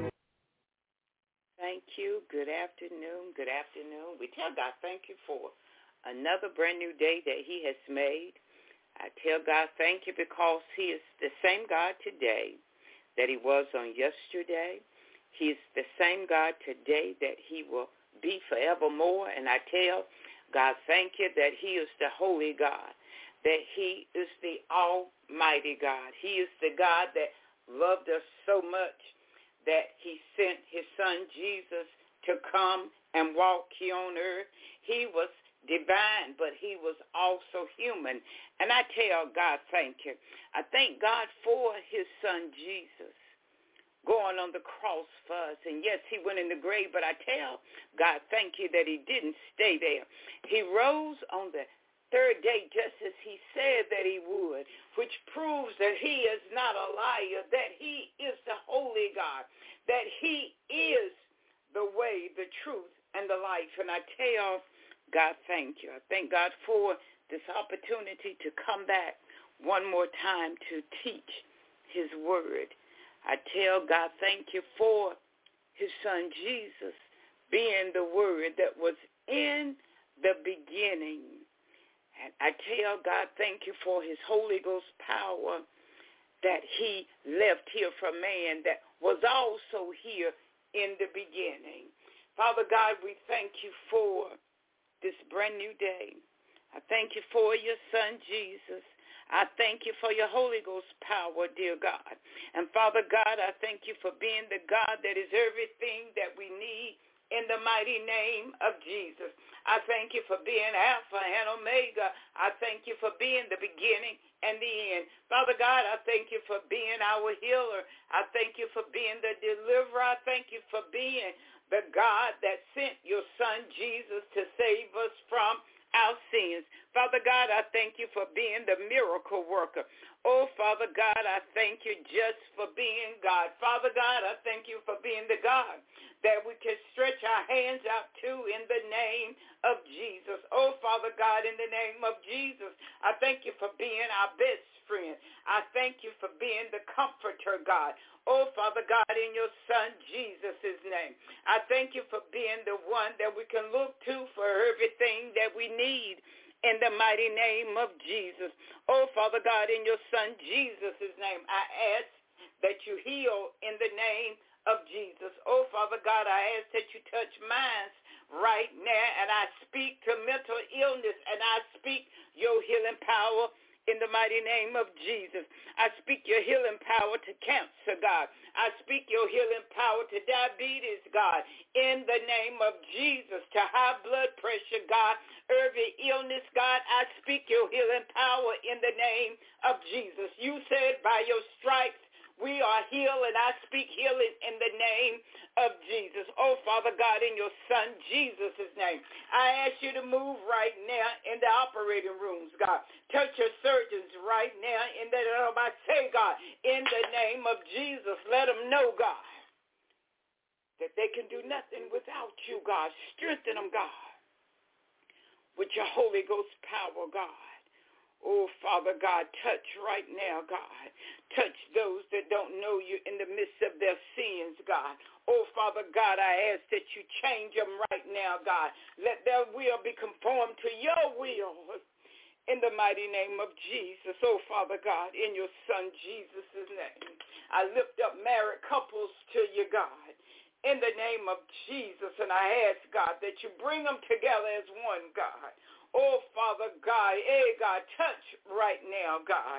S12: Thank you. Good afternoon. Good afternoon. We tell God thank you for another brand new day that he has made. I tell God thank you because he is the same God today that he was on yesterday. He's the same God today that he will be forevermore. And I tell God thank you that he is the holy God, that he is the almighty God. He is the God that loved us so much that he sent his son Jesus to come and walk here on earth. He was divine, but he was also human. And I tell God thank you. I thank God for his son Jesus going on the cross for us. And yes, he went in the grave, but I tell God thank you that he didn't stay there. He rose on the third day just as he said that he would, which proves that he is not a liar, that he is the holy God, that he is the way, the truth, and the life. And I tell God thank you. I thank God for this opportunity to come back one more time to teach his word. I tell God thank you for his son Jesus being the word that was in the beginning. And I tell God thank you for his Holy Ghost power that he left here from man that was also here in the beginning. Father God, we thank you for this brand new day. I thank you for your son, Jesus. I thank you for your Holy Ghost power, dear God. And Father God, I thank you for being the God that is everything that we need in the mighty name of Jesus. I thank you for being Alpha and Omega. I thank you for being the beginning and the end. Father God, I thank you for being our healer. I thank you for being the deliverer. I thank you for being the God that sent your son Jesus to save us from our sins. Father God, I thank you for being the miracle worker. Oh, Father God, I thank you just for being God. Father God, I thank you for being the God that we can stretch our hands out to in the name of Jesus. Oh, Father God, in the name of Jesus, I thank you for being our best friend. I thank you for being the comforter, God. Oh, Father God, in your son Jesus' name, I thank you for being the one that we can look to for everything that we need in the mighty name of Jesus. Oh, Father God, in your son Jesus' name, I ask that you heal in the name of Jesus. Oh, Father God, I ask that you touch minds right now, and I speak to mental illness, and I speak your healing power in the mighty name of Jesus. I speak your healing power to cancer, God. I speak your healing power to diabetes, God, in the name of Jesus, to high blood pressure, God, every illness, God. I speak your healing power in the name of Jesus. You said by your stripes we are healed, and I speak healing in the name of Jesus. Oh, Father God, in your son Jesus' name, I ask you to move right now in the operating rooms, God. Touch your surgeons right now in the name of say, God, in the name of Jesus. Let them know, God, that they can do nothing without you, God. Strengthen them, God, with your Holy Ghost power, God. Oh, Father God, touch right now, God. Touch those that don't know you in the midst of their sins, God. Oh, Father God, I ask that you change them right now, God. Let their will be conformed to your will in the mighty name of Jesus. Oh, Father God, in your son Jesus' name, I lift up married couples to you, God, in the name of Jesus. And I ask, God, that you bring them together as one, God. Oh, Father God, hey, God, touch right now, God.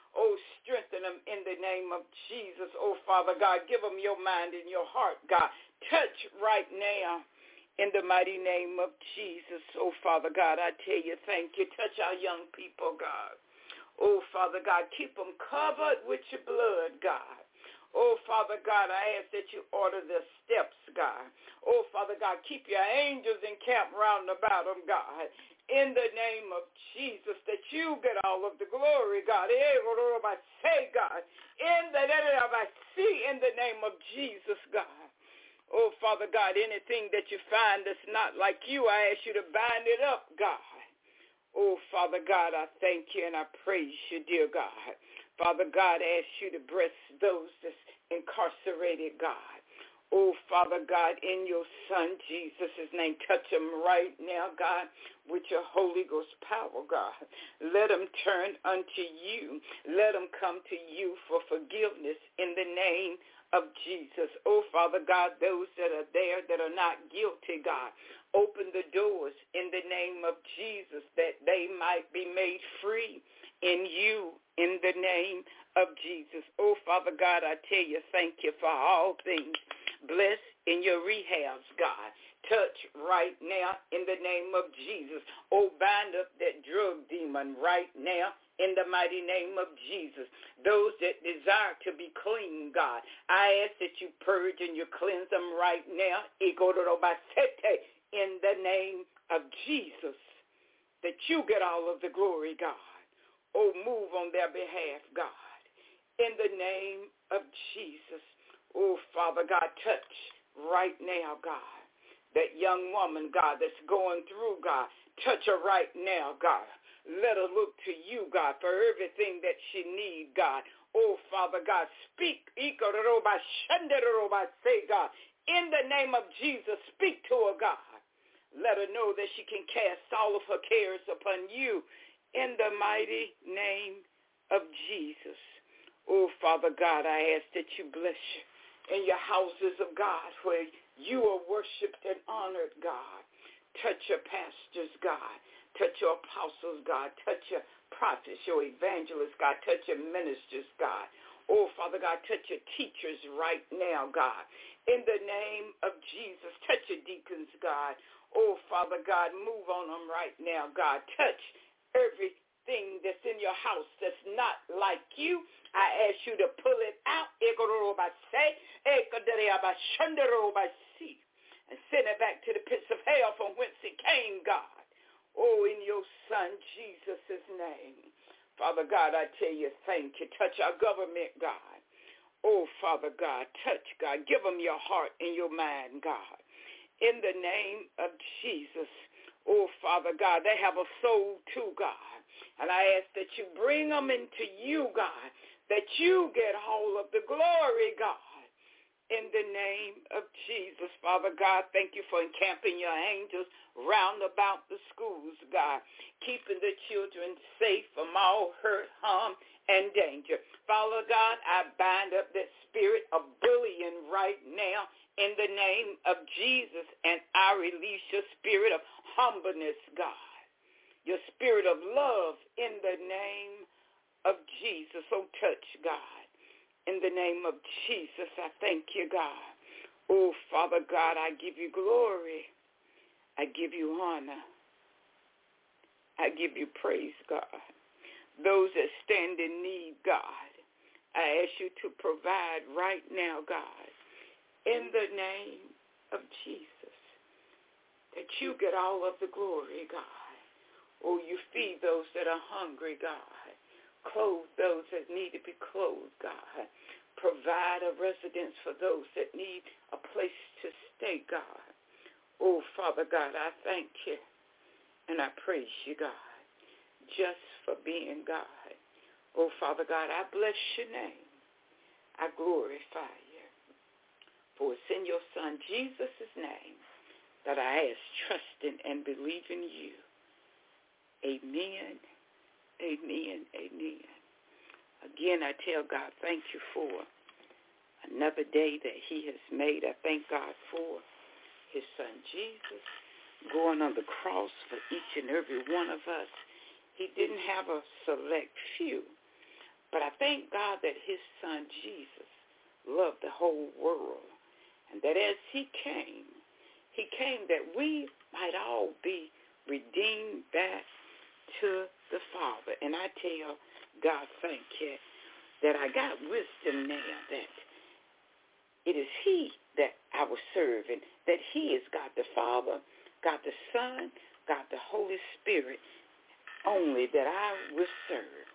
S12: Oh, strengthen them in the name of Jesus. Oh, Father God, give them your mind and your heart, God. Touch right now in the mighty name of Jesus. Oh, Father God, I tell you, thank you. Touch our young people, God. Oh, Father God, keep them covered with your blood, God. Oh, Father God, I ask that you order their steps, God. Oh, Father God, keep your angels encamped round about them, God. In the name of Jesus, that you get all of the glory, God. Say, God. In the name of see, in the name of Jesus, God. Oh, Father God, anything that you find that's not like you, I ask you to bind it up, God. Oh, Father God, I thank you and I praise you, dear God. Father God, I ask you to bless those that's incarcerated, God. Oh, Father God, in your Son Jesus' name, touch them right now, God, with your Holy Ghost power, God. Let them turn unto you. Let them come to you for forgiveness in the name of Jesus. Oh, Father God, those that are there that are not guilty, God, open the doors in the name of Jesus that they might be made free in you in the name of Jesus. Oh, Father God, I tell you, thank you for all things. Bless in your rehabs, God. Touch right now in the name of Jesus. Oh, bind up that drug demon right now in the mighty name of Jesus. Those that desire to be clean, God, I ask that you purge and you cleanse them right now in the name of Jesus, that you get all of the glory, God. Oh, move on their behalf, God, in the name of Jesus. Oh, Father God, touch right now, God, that young woman, God, that's going through, God. Touch her right now, God. Let her look to you, God, for everything that she needs, God. Oh, Father God, speak. Say, God, in the name of Jesus, speak to her, God. Let her know that she can cast all of her cares upon you in the mighty name of Jesus. Oh, Father God, I ask that you bless you in your houses of God where you are worshiped and honored, God. Touch your pastors, God. Touch your apostles, God. Touch your prophets, your evangelists, God. Touch your ministers, God. Oh, Father God, touch your teachers right now, God. In the name of Jesus, touch your deacons, God. Oh, Father God, move on them right now, God. Touch everything that's in your house that's not like you. I ask you to pull it out and send it back to the pits of hell from whence it came, God. Oh, in your Son Jesus' name. Father God, I tell you, thank you. Touch our government, God. Oh, Father God, touch, God. Give them your heart and your mind, God. In the name of Jesus. Oh, Father God, they have a soul too, God. And I ask that you bring them into you, God, that you get hold of the glory, God. In the name of Jesus, Father God, thank you for encamping your angels round about the schools, God, keeping the children safe from all hurt, harm, and danger. Father God, I bind up that spirit of bullying right now in the name of Jesus, and I release your spirit of humbleness, God, your spirit of love in the name of Jesus. So touch, God. In the name of Jesus, I thank you, God. Oh, Father God, I give you glory. I give you honor. I give you praise, God. Those that stand in need, God, I ask you to provide right now, God, in the name of Jesus, that you get all of the glory, God. Oh, you feed those that are hungry, God. Clothe those that need to be clothed, God. Provide a residence for those that need a place to stay, God. Oh, Father God, I thank you and I praise you, God, just for being God. Oh, Father God, I bless your name. I glorify you. For it's in your Son, Jesus' name, that I ask, trusting and believe in you. Amen. Amen, amen. Again, I tell God, thank you for another day that he has made. I thank God for his Son Jesus going on the cross for each and every one of us. He didn't have a select few, But I thank God that his son Jesus loved the whole world, and that as he came, he came that we might all be redeemed back to the Father. And I tell God, thank you, that I got wisdom now that it is he that I will serve, and that he is God the Father, God the Son, God the Holy Spirit, only that I will serve.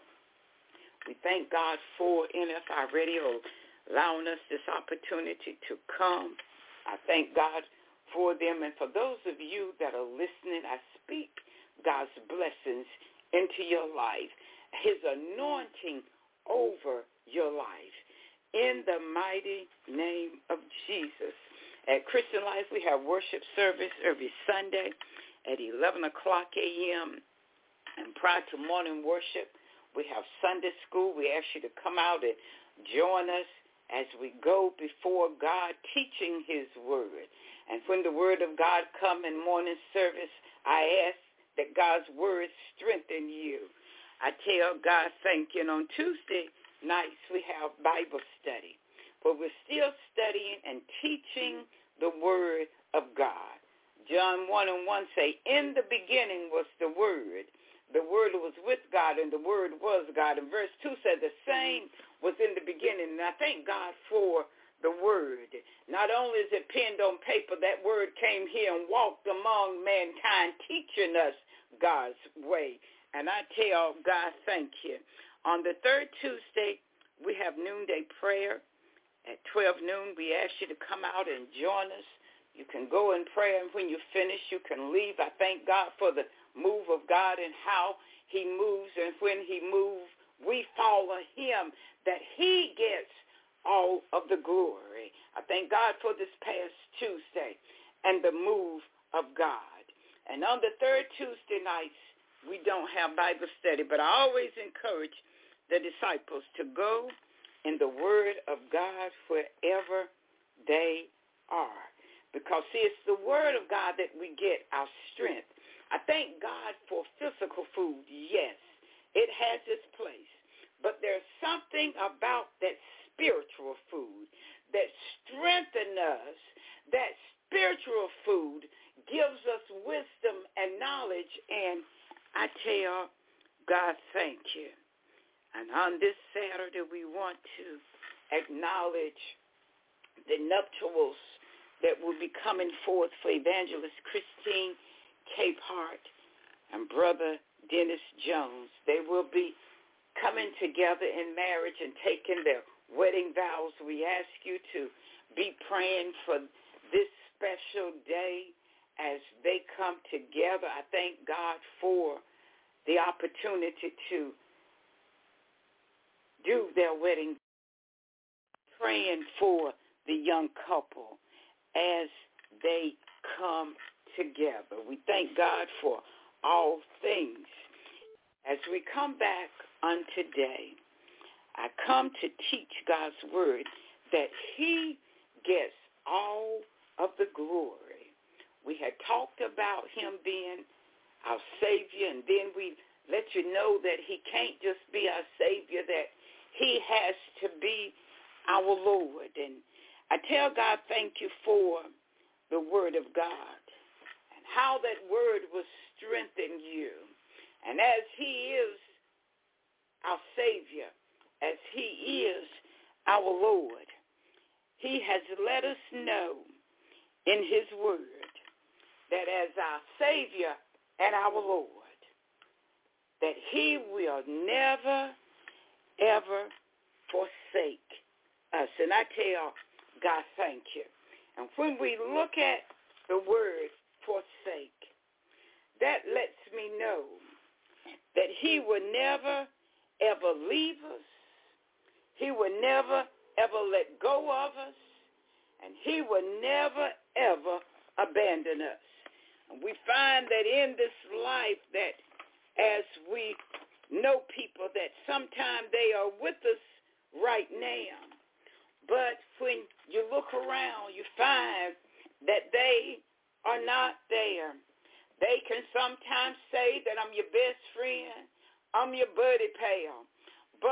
S12: We thank God for N F I Radio allowing us this opportunity to come. I thank God for them. And for those of you that are listening, I speak God's blessings into your life, his anointing over your life. In the mighty name of Jesus. At Christian Life, we have worship service every Sunday at eleven o'clock a.m. And prior to morning worship, we have Sunday school. We ask you to come out and join us as we go before God teaching his word. And when the word of God come in morning service, I ask that God's word strengthen you. I tell God thank you. And on Tuesday nights, we have Bible study, but we're still studying and teaching the word of God. John one and one say, in the beginning was the word. The word was with God, and the word was God. And verse two said the same was in the beginning. And I thank God for the word. Not only is it penned on paper, that word came here and walked among mankind, teaching us God's way. And I tell God thank you. On the third Tuesday, we have noonday prayer. At twelve noon, we ask you to come out and join us. You can go in prayer, and when you finish, you can leave. I thank God for the move of God and how he moves, and when he moves, we follow him, that he gets all of the glory. I thank God for this past Tuesday and the move of God. And on the third Tuesday nights, we don't have Bible study, but I always encourage the disciples to go in the word of God wherever they are. Because, see, it's the word of God that we get our strength. I thank God for physical food. Yes, it has its place. But there's something about that spiritual food that strengthens us. That spiritual food gives us wisdom and knowledge. And I tell God, thank you. And on this Saturday, we want to acknowledge the nuptials that will be coming forth for Evangelist Christine Capehart and Brother Dennis Jones. They will be coming together in marriage and taking their wedding vows. We ask you to be praying for this special day as they come together. I thank God for the opportunity to do their wedding, praying for the young couple as they come together. We thank God for all things. As we come back on today, I come to teach God's word that he gets all of the glory. We had talked about him being our Savior, and then we let you know that he can't just be our Savior, that he has to be our Lord. And I tell God thank you for the word of God and how that word will strengthen you. And as he is our Savior, as he is our Lord, he has let us know in his word that as our Savior and our Lord, that he will never, ever forsake us. And I tell God, thank you. And when we look at the word forsake, that lets me know that he will never, ever leave us. He will never, ever let go of us. And he will never, ever abandon us. And we find that in this life that as we know people that sometimes they are with us right now, but when you look around, you find that they are not there. They can sometimes say that I'm your best friend, I'm your buddy pal. But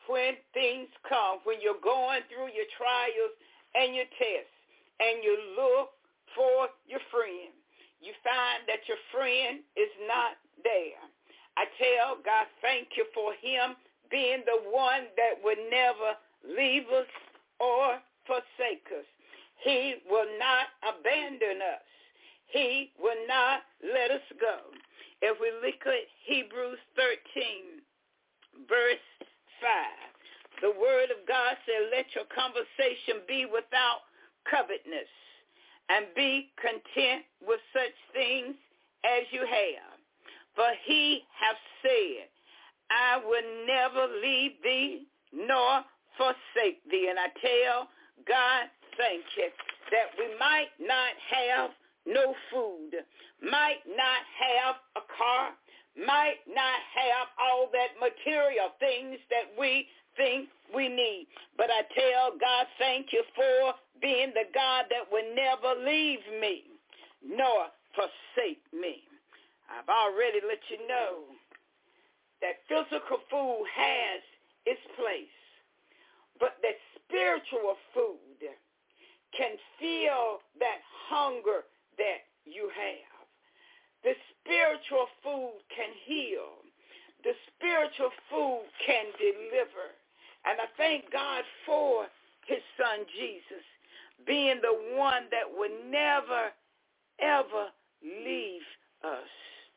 S12: when things come, when you're going through your trials and your tests, and you look for your friend, you find that your friend is not there. I tell God, thank you for him being the one that would never leave us or forsake us. He will not abandon us. He will not let us go. If we look at Hebrews thirteen, verse five, the word of God said, let your conversation be without covetousness, and be content with such things as you have. For he hath said, I will never leave thee nor forsake thee. And I tell God, thank you, that we might not have no food, might not have a car, might not have all that material things that we think we need. But I tell God, thank you for being the God that will never leave me nor forsake me. I've already let you know that physical food has its place, but that spiritual food can fill that hunger that you have. The spiritual food can heal. The spiritual food can deliver. And I thank God for his son Jesus being the one that would never, ever leave us,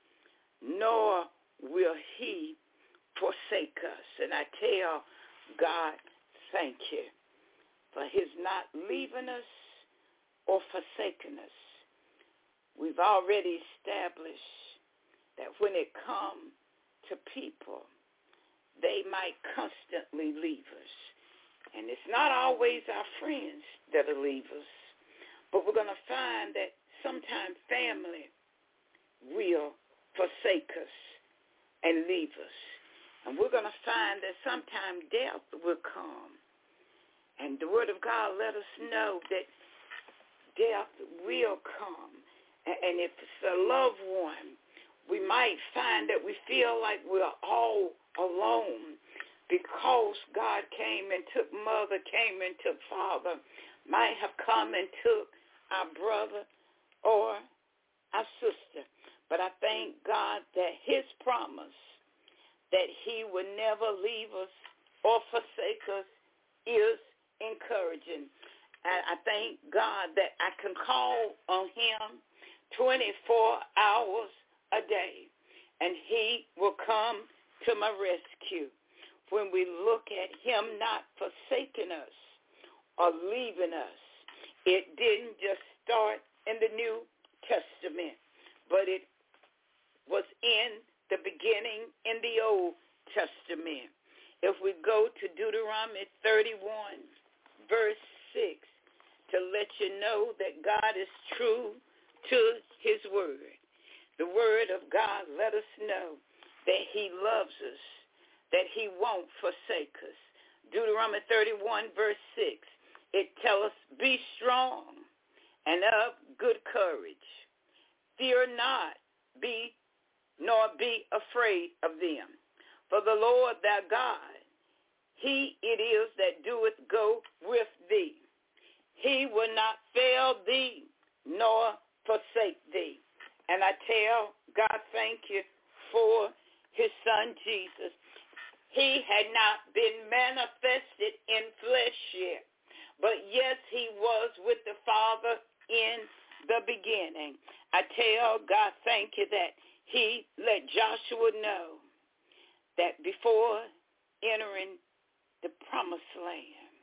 S12: nor will he forsake us. And I tell God, thank you for his not leaving us or forsaking us. We've already established that when it comes to people, they might constantly leave us. And it's not always our friends that'll leave us, but we're going to find that sometimes family will forsake us and leave us. And we're going to find that sometimes death will come. And the word of God let us know that death will come. And if it's a loved one, we might find that we feel like we're all alone because God came and took mother, came and took father, might have come and took our brother or our sister. But I thank God that his promise that he would never leave us or forsake us is encouraging. And I thank God that I can call on him twenty-four hours a day, and he will come to my rescue. When we look at him not forsaking us or leaving us, it didn't just start in the New Testament, but it was in the beginning in the Old Testament. If we go to Deuteronomy thirty-one, verse six, to let you know that God is true to his word. The word of God let us know that he loves us, that he won't forsake us. Deuteronomy thirty-one, verse six, it tells us, be strong and of good courage. Fear not, be nor be afraid of them. For the Lord thy God, he it is that doeth go with thee. He will not fail thee, nor forsake thee. And I tell God, thank you for his son Jesus. He had not been manifested in flesh yet, but yes, he was with the Father in the beginning. I tell God, thank you that he let Joshua know that before entering the promised land,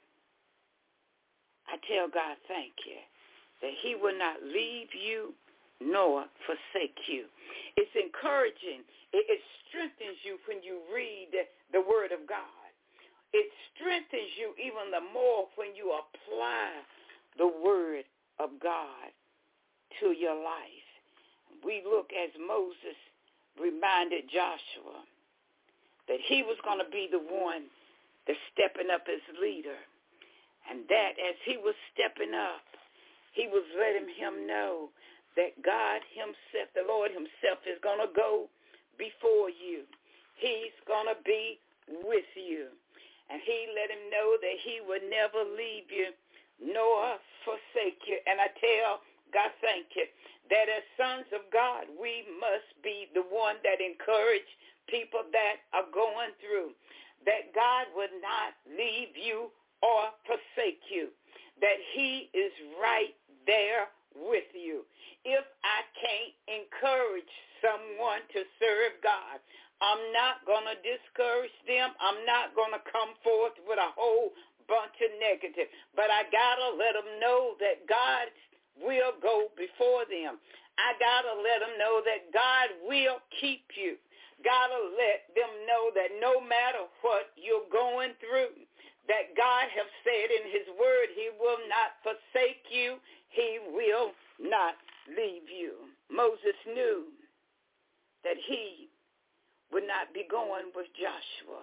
S12: I tell God, thank you that he will not leave you nor forsake you. It's encouraging. It, it strengthens you when you read the word of God. It strengthens you even the more when you apply the word of God to your life. We look as Moses reminded Joshua that he was going to be the one that's stepping up as leader. And that as he was stepping up, he was letting him know that God himself, the Lord himself, is going to go before you. He's going to be with you. And he let him know that he would never leave you nor forsake you. And I tell God, thank you, that as sons of God, we must be the one that encourage people that are going through, that God would not leave you or forsake you, that he is right there with you. If I can't encourage someone to serve God, I'm not going to discourage them. I'm not going to come forth with a whole bunch of negative, but I got to let them know that God will go before them. I got to let them know that God will keep you. Got to let them know that no matter what you're going through, that God has said in his word, he will not forsake you. He will not leave you. Moses knew that he would not be going with Joshua,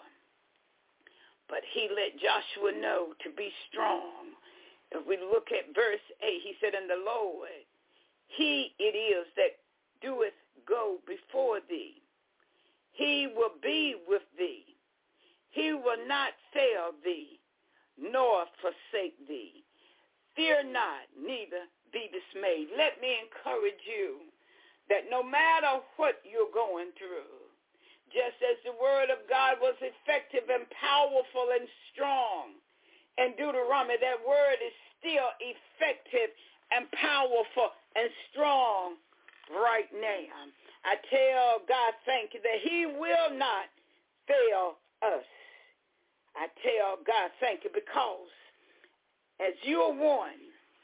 S12: but he let Joshua know to be strong. If we look at verse eight, he said, "And the Lord, he it is that doeth go before thee. He will be with thee. He will not fail thee, nor forsake thee. Fear not, neither be dismayed." Let me encourage you that no matter what you're going through, just as the word of God was effective and powerful and strong in Deuteronomy, that word is still effective and powerful and strong right now. I tell God, thank you, that he will not fail us. I tell God, thank you, because as you're one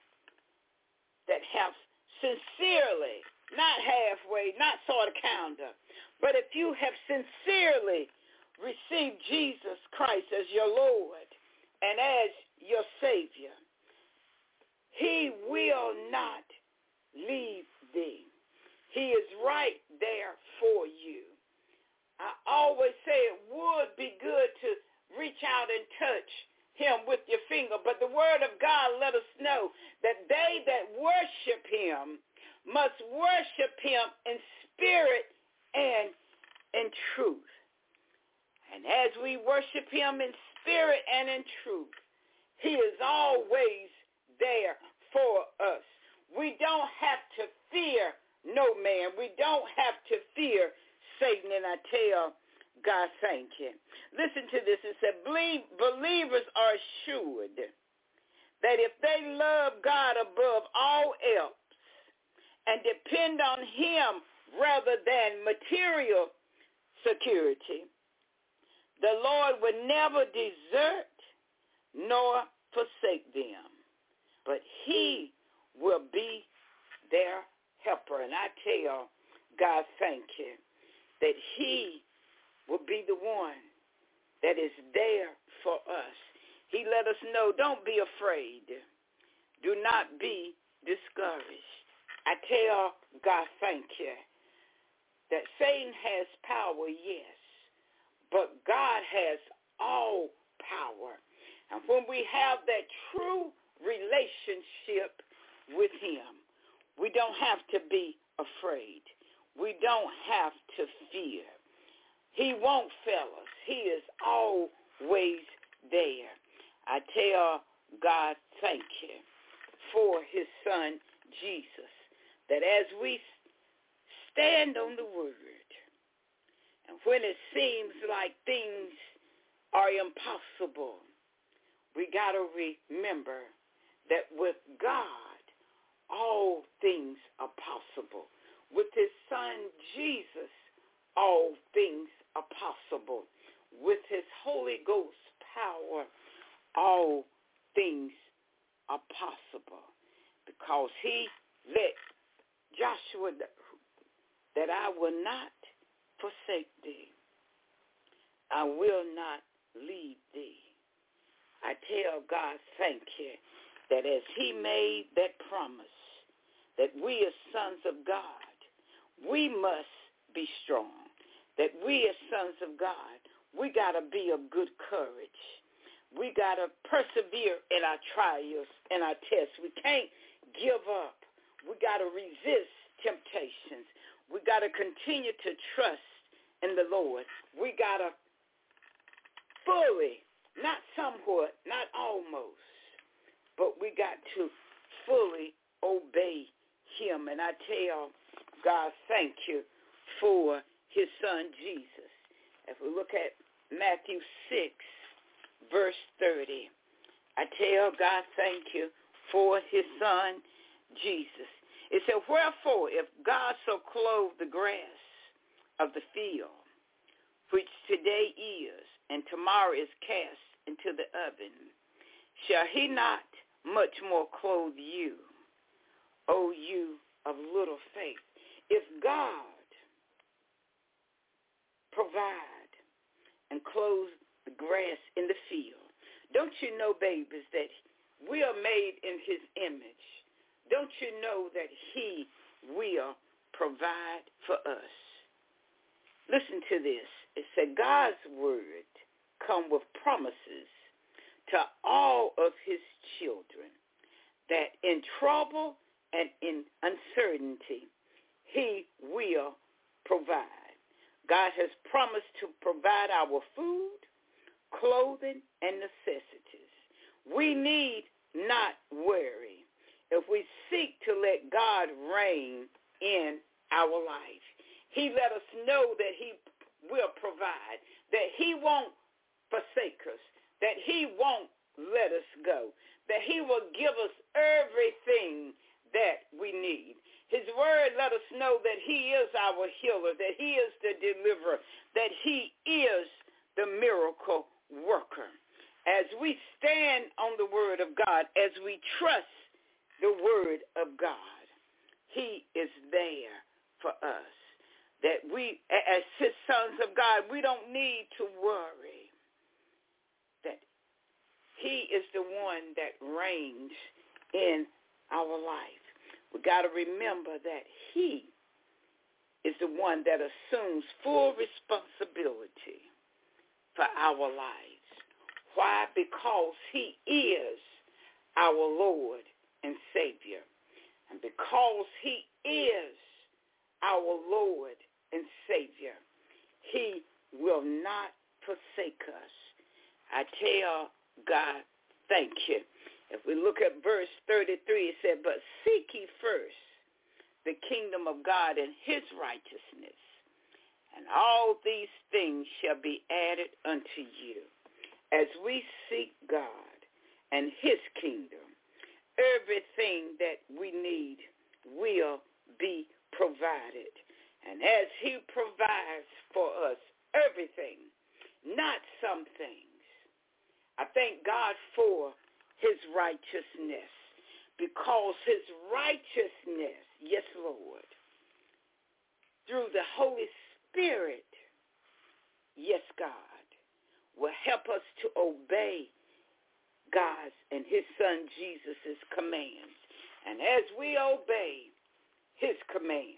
S12: that have sincerely, not halfway, not sort of counter, but if you have sincerely received Jesus Christ as your Lord and as your Savior, he will not leave thee. He is right there for you. I always say it would be good to reach out and touch him with your finger, but the word of God let us know that they that worship him must worship him in spirit and in truth. And as we worship him in spirit and in truth, he is always there for us. We don't have to fear no man. We don't have to fear Satan. And I tell God, thank you. Listen to this. It said, believers are assured that if they love God above all else and depend on him rather than material security, the Lord will never desert nor forsake them, but he will be their helper. And I tell God, thank you, that he will be the one that is there for us. He let us know, don't be afraid. Do not be discouraged. I tell God, thank you, that Satan has power, yes, but God has all power. And when we have that true relationship with him, we don't have to be afraid. We don't have to fear. He won't fail us. He is always there. I tell God, thank you for his son, Jesus, that as we stand on the word, and when it seems like things are impossible, we got to remember that with God, all things are possible. With his son, Jesus, all things are possible. With his Holy Ghost power, all things are possible. Because he let Joshua that I will not forsake thee. I will not leave thee. I tell God, thank you, that as he made that promise, that we as sons of God, we must be strong. That we as sons of God, we got to be of good courage. We got to persevere in our trials and our tests. We can't give up. We got to resist temptations. We got to continue to trust in the Lord. We got to fully Not somewhat, not almost, but we got to fully obey him. And I tell God, thank you for his son Jesus. If we look at Matthew six, verse thirty, I tell God, thank you for his son Jesus. It said, wherefore, if God so clothe the grass of the field, which today is, and tomorrow is cast into the oven, shall he not much more clothe you, O you of little faith? If God provide and clothe the grass in the field, don't you know, babies, that we are made in his image? Don't you know that he will provide for us? Listen to this. It said God's word come with promises to all of his children that in trouble and in uncertainty, he will provide. God has promised to provide our food, clothing, and necessities. We need not worry if we seek to let God reign in our life. He let us know that he will provide, that he won't forsake us, that he won't let us go, that he will give us everything that we need. His word let us know that he is our healer, that he is the deliverer, that he is the miracle worker. As we stand on the word of God, as we trust the word of God, he is there for us. That we, as his sons of God, we don't need to worry. That he is the one that reigns in our life. We got to remember that he is the one that assumes full responsibility for our lives. Why? Because he is our Lord and Savior. And because he is our Lord and Savior, he will not forsake us. I tell God, thank you. If we look at verse thirty-three, it said, but seek ye first the kingdom of God and his righteousness, and all these things shall be added unto you. As we seek God and his kingdom, everything that we need will be provided. And as he provides for us everything, not some things, I thank God for his righteousness, because his righteousness, yes, Lord, through the Holy Spirit, yes, God, will help us to obey God's and his son Jesus' commands. And as we obey his commands,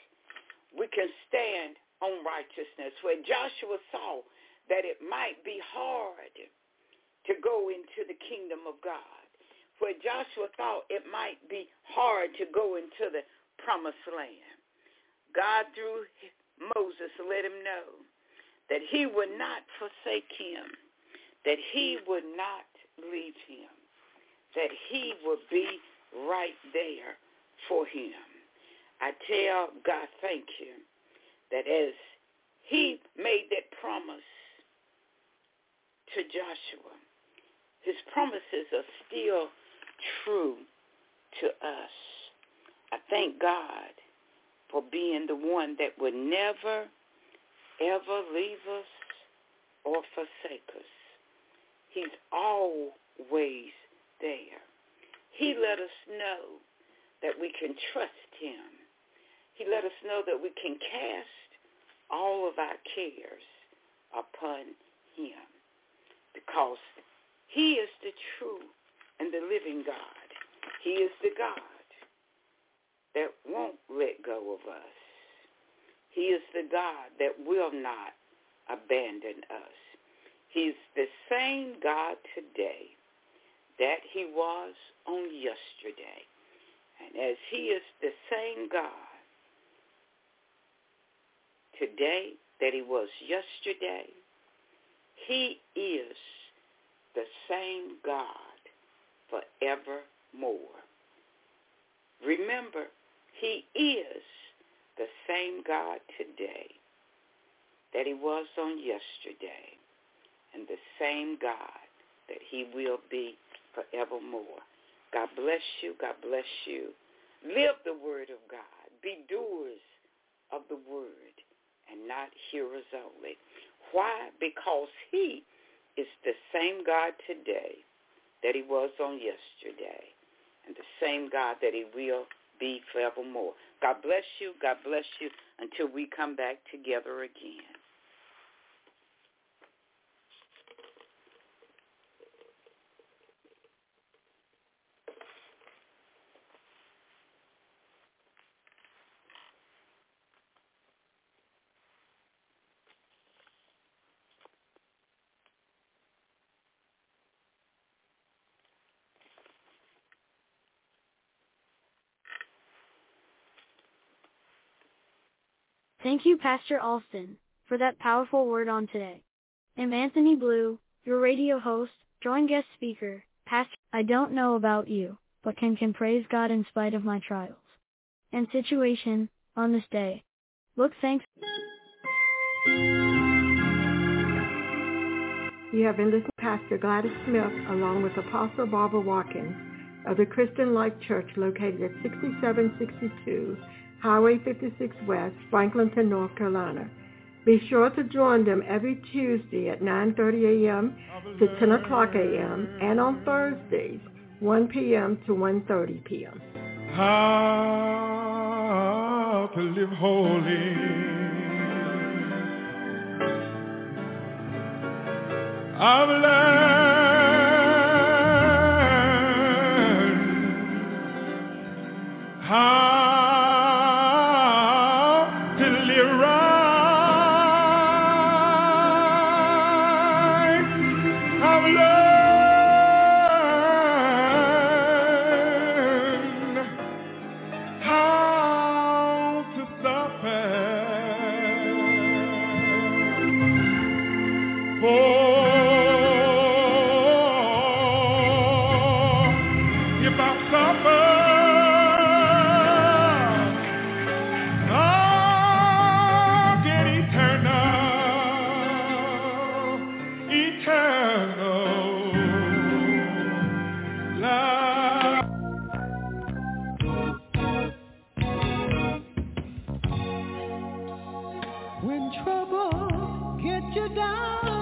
S12: we can stand on righteousness. Where Joshua saw that it might be hard to go into the kingdom of God, where Joshua thought it might be hard to go into the promised land, God, through Moses, let him know that he would not forsake him, that he would not leave him, that he would be right there for him. I tell God, thank you, that as he made that promise to Joshua, his promises are still true to us. I thank God for being the one that would never, ever leave us or forsake us. He's always there. He let us know that we can trust him. He let us know that we can cast all of our cares upon him, because he is the true and the living God. He is the God that won't let go of us. He is the God that will not abandon us. He's the same God today that he was on yesterday. And as he is the same God today that he was yesterday, he is the same God forevermore. Remember, he is the same God today that he was on yesterday, and the same God that he will be forevermore. God bless you. God bless you. Live the word of God. Be doers of the word and not hearers only. Why? Because he is the same God today that he was on yesterday, and the same God that he will be forevermore. God bless you. God bless you until we come back together again.
S14: Thank you, Pastor Alston, for that powerful word on today. I'm Anthony Blue, your radio host, joint guest speaker. Pastor, I don't know about you, but can can praise God in spite of my trials and situation on this day. Look, thanks.
S13: You have been listening to Pastor Gladys Smith along with Apostle Barbara Watkins of the Christian Life Church located at sixty-seven sixty-two Highway fifty-six West, Franklinton, North Carolina. Be sure to join them every Tuesday at nine thirty a.m. to ten o'clock a.m. and on Thursdays, one p.m. to one thirty p.m.
S8: How to live holy. I've learned how
S7: When trouble gets you down.